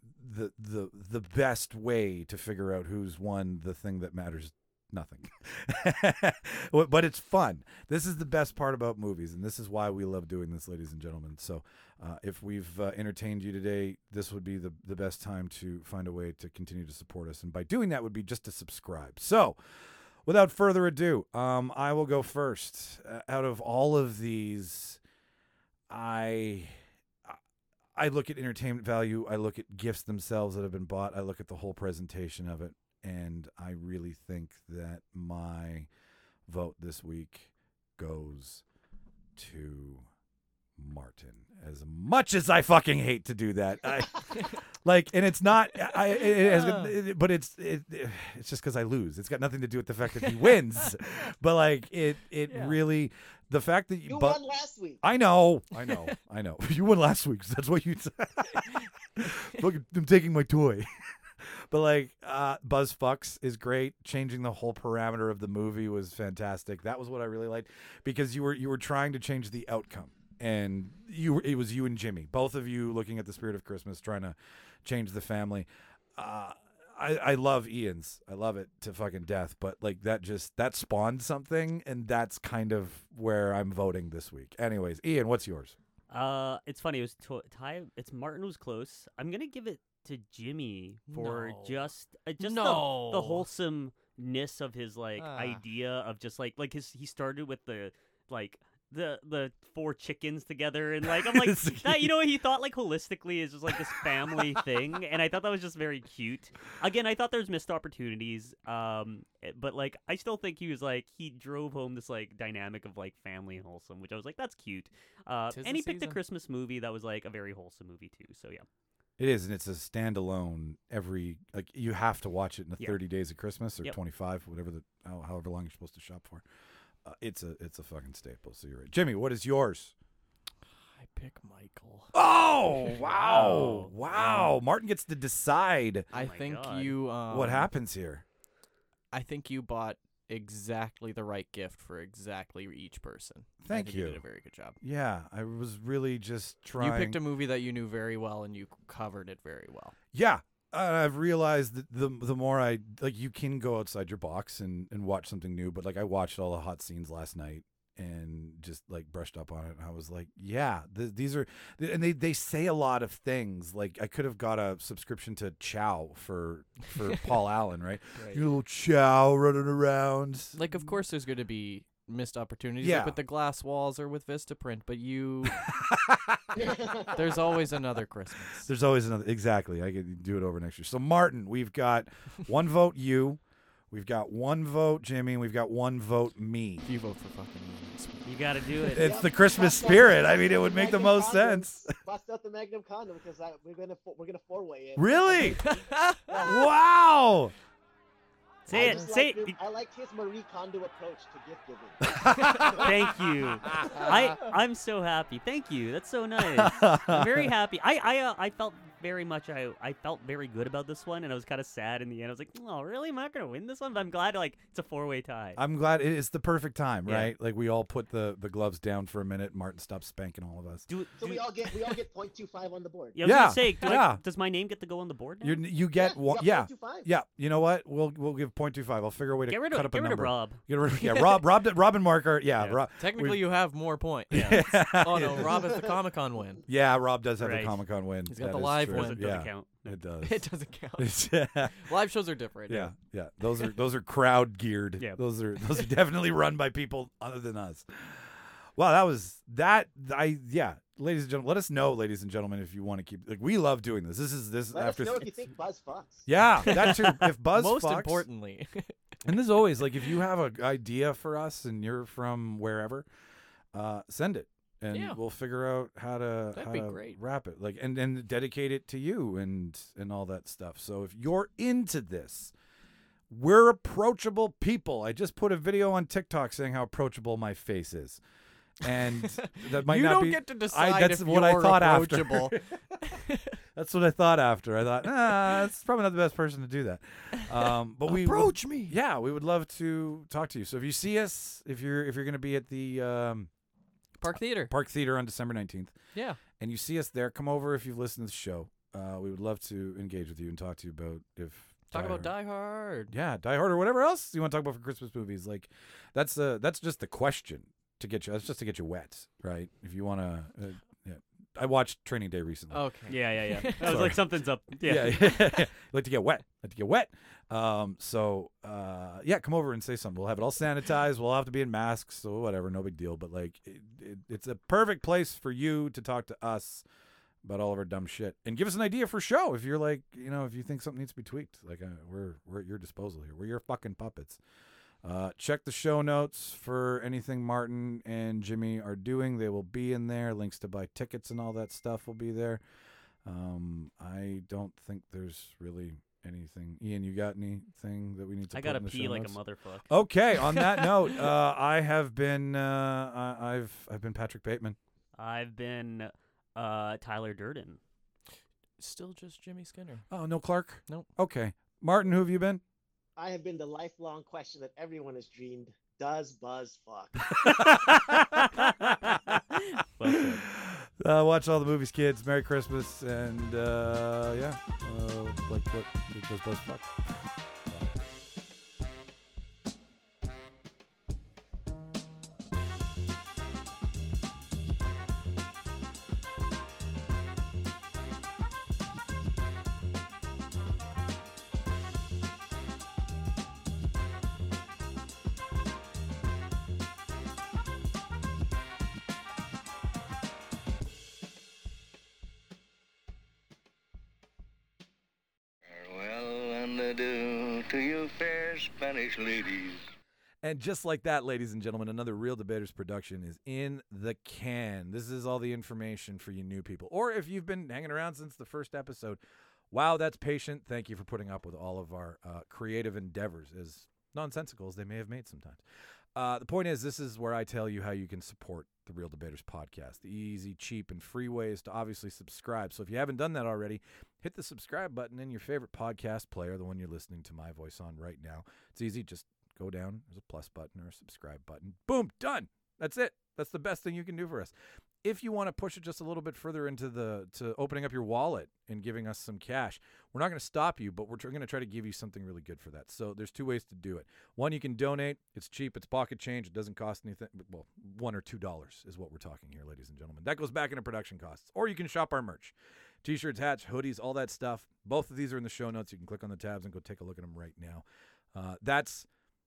best way to figure out who's won the thing that matters nothing. But it's fun. This is the best part about movies, and this is why we love doing this, ladies and gentlemen. So if we've entertained you today, this would be the best time to find a way to continue to support us. And by doing that would be just to subscribe. So without further ado, I will go first. Out of all of these, I look at entertainment value. I look at gifts themselves that have been bought. I look at the whole presentation of it, and I really think that my vote this week goes to Martin. As much as I fucking hate to do that, and it's not. But it's just because I lose. It's got nothing to do with the fact that he wins. But like it really. The fact that you won last week. I know. You won last week. So that's what you said. Look, I'm taking my toy. But like, Buzz Fucks is great. Changing the whole parameter of the movie was fantastic. That was what I really liked, because you were trying to change the outcome, and it was you and Jimmy, both of you looking at the spirit of Christmas, trying to change the family. I love Ian's. I love it to fucking death. But like that spawned something, and that's kind of where I'm voting this week. Anyways, Ian, what's yours? It's funny. It was It's Martin was close. I'm gonna give it to Jimmy for just the wholesomeness of his idea of just he started with the four chickens together, and I'm like that, he thought holistically is just this family thing, and I thought that was just very cute. Again, I thought there was missed opportunities, but I still think he was he drove home this dynamic of family and wholesome, which I was that's cute. And he picked a Christmas movie that was a very wholesome movie too. So yeah. It is, and it's a standalone. You have to watch it in the 30 days of Christmas or 25, however long you're supposed to shop for. It's a fucking staple. So you're right, Jimmy. What is yours? I pick Michael. Oh wow! Martin gets to decide. I think you. What happens here? I think you bought exactly the right gift for exactly each person. Thank you. You did a very good job. Yeah, I was really just trying. You picked a movie that you knew very well, and you covered it very well. Yeah. I've realized that the more I you can go outside your box and watch something new, but I watched all the hot scenes last night and just brushed up on it, and I was like, yeah, these are, and they say a lot of things. I could have got a subscription to Chow for Paul Allen, right? Your little Chow running around. Of course, there's going to be missed opportunities with the glass walls or with Vistaprint, but there's always another Christmas. There's always another. Exactly. I can do it over next year. So Martin, we've got one vote you, we've got one vote Jimmy, and we've got one vote me. You vote for fucking me. You got to do it. It's the Christmas spirit. I mean, it would make the most sense. Bust out the Magnum condom because we're gonna four-way it. Really? Wow. Say it. I like his Marie Kondo approach to gift giving. Thank you. I'm so happy. Thank you. That's so nice. I'm very happy. I felt very much. I felt very good about this one, and I was kind of sad in the end. I was like, oh, really? Am I not gonna win this one? But I'm glad it's a four-way tie. I'm glad it's the perfect time, right? We all put the gloves down for a minute. Martin stopped spanking all of us. So we all get 0.25 on the board. Yeah. I was gonna say, does my name get to go on the board now? You get one. Yeah. 0.25. Yeah. You know what? We'll give 0.25. I'll figure a way to cut up a number. Get rid of Rob. Rob and Mark are Rob, technically, you have more points. Yeah. Oh no, Rob has the Comic-Con win. Yeah, Rob does have the Comic-Con win. He's got the live win. It doesn't count. It does. It doesn't count. Live shows are different. Yeah. Those are crowd geared. Yeah. Those are definitely run by people other than us. Wow, that was that. Ladies and gentlemen, let us know, ladies and gentlemen, if you want to keep. Like, we love doing this. This Let after. us know if you think Buzz fucks. Yeah, that too. If Buzz Most fucks, importantly. and as always, like if you have an idea for us and you're from wherever, send it. And Yeah. we'll figure out how to That'd be great. wrap it, like and dedicate it to you and all that stuff. So if you're into this, we're approachable people. I just put a video on TikTok saying how approachable my face is, and that might you not don't be. get to decide that's if what you're I thought approachable. after. That's what I thought after. I thought, that's probably not the best person to do that. But we Approach me. Yeah, we would love to talk to you. So if you see us, if you're going to be at the Park Theater on December 19th. Yeah. And you see us there, come over if you've listened to the show. We would love to engage with you and talk to you about Talk about Die Hard. Yeah, Die Hard or whatever else you want to talk about for Christmas movies. Like that's just the question to get you. That's just to get you wet, right? If you want to. Yeah. I watched Training Day recently. Okay. Yeah. I was like, something's up. Yeah. Like to get wet. Yeah, come over and say something. We'll have it all sanitized. We'll have to be in masks, so whatever, no big deal. But like, it's a perfect place for you to talk to us about all of our dumb shit and give us an idea for a show. If you're like, if you think something needs to be tweaked, like we're at your disposal here. We're your fucking puppets. Check the show notes for anything Martin and Jimmy are doing. They will be in there. Links to buy tickets and all that stuff will be there. I don't think there's really anything. Ian, you got anything that we need to? I put gotta in the pee show like notes? a motherfucker. Okay. On that note, I have been. I've been Patrick Bateman. I've been Tyler Durden. Still just Jimmy Skinner. Oh, no Clark. Nope. Okay, Martin. Who have you been? I have been the lifelong question that everyone has dreamed: does Buzz fuck? Well said. Watch all the movies, kids. Merry Christmas, and like what does Buzz fuck? To you fair Spanish ladies. And just like that, ladies and gentlemen, another Real Debaters production is in the can. This is all the information for you new people. Or if you've been hanging around since the first episode, wow, that's patient. Thank you for putting up with all of our creative endeavors, as nonsensical as they may have made sometimes. The point is, this is where I tell you how you can support the Real Debaters podcast. The easy, cheap, and free ways to obviously subscribe. So if you haven't done that already, hit the subscribe button in your favorite podcast player, the one you're listening to my voice on right now. It's easy. Just go down. There's a plus button or a subscribe button. Boom, done. That's it. That's the best thing you can do for us. If you want to push it just a little bit further to opening up your wallet and giving us some cash, we're not going to stop you, but we're going to try to give you something really good for that. So there's two ways to do it. One, you can donate. It's cheap. It's pocket change. It doesn't cost anything. Well, $1 or $2 is what we're talking here, ladies and gentlemen. That goes back into production costs. Or you can shop our merch. T-shirts, hats, hoodies, all that stuff. Both of these are in the show notes. You can click on the tabs and go take a look at them right now. That's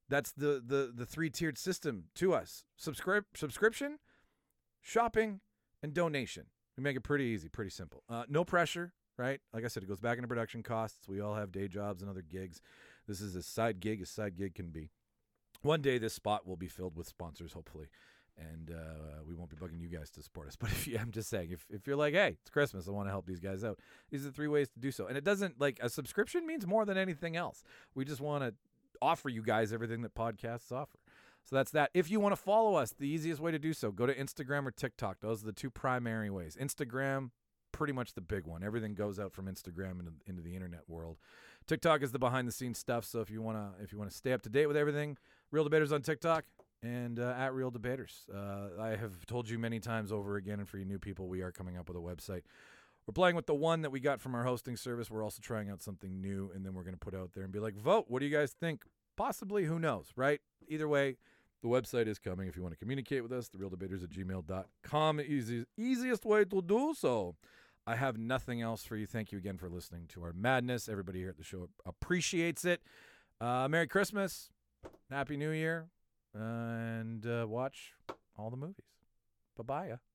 the three-tiered system to us. Subscription, shopping, and donation. We make it pretty easy, pretty simple. No pressure, right? Like I said, it goes back into production costs. We all have day jobs and other gigs. This is as side gig can be. One day this spot will be filled with sponsors, hopefully, and we won't be bugging you guys to support us. But I'm just saying, if you're like, hey, it's Christmas, I want to help these guys out, these are the three ways to do so. And it doesn't, like, a subscription means more than anything else. We just want to offer you guys everything that podcasts offer. So that's that. If you want to follow us, the easiest way to do so, go to Instagram or TikTok. Those are the two primary ways. Instagram, pretty much the big one. Everything goes out from Instagram into the internet world. TikTok is the behind-the-scenes stuff. So if you want to stay up to date with everything, Real Debaters on TikTok and at Real Debaters. I have told you many times over again, and for you new people, we are coming up with a website. We're playing with the one that we got from our hosting service. We're also trying out something new, and then we're going to put out there and be like, vote. What do you guys think? Possibly, who knows, right? Either way, the website is coming. If you want to communicate with us, therealdebaters@gmail.com. Easiest way to do so. I have nothing else for you. Thank you again for listening to our madness. Everybody here at the show appreciates it. Merry Christmas. Happy New Year. And watch all the movies. Bye-bye.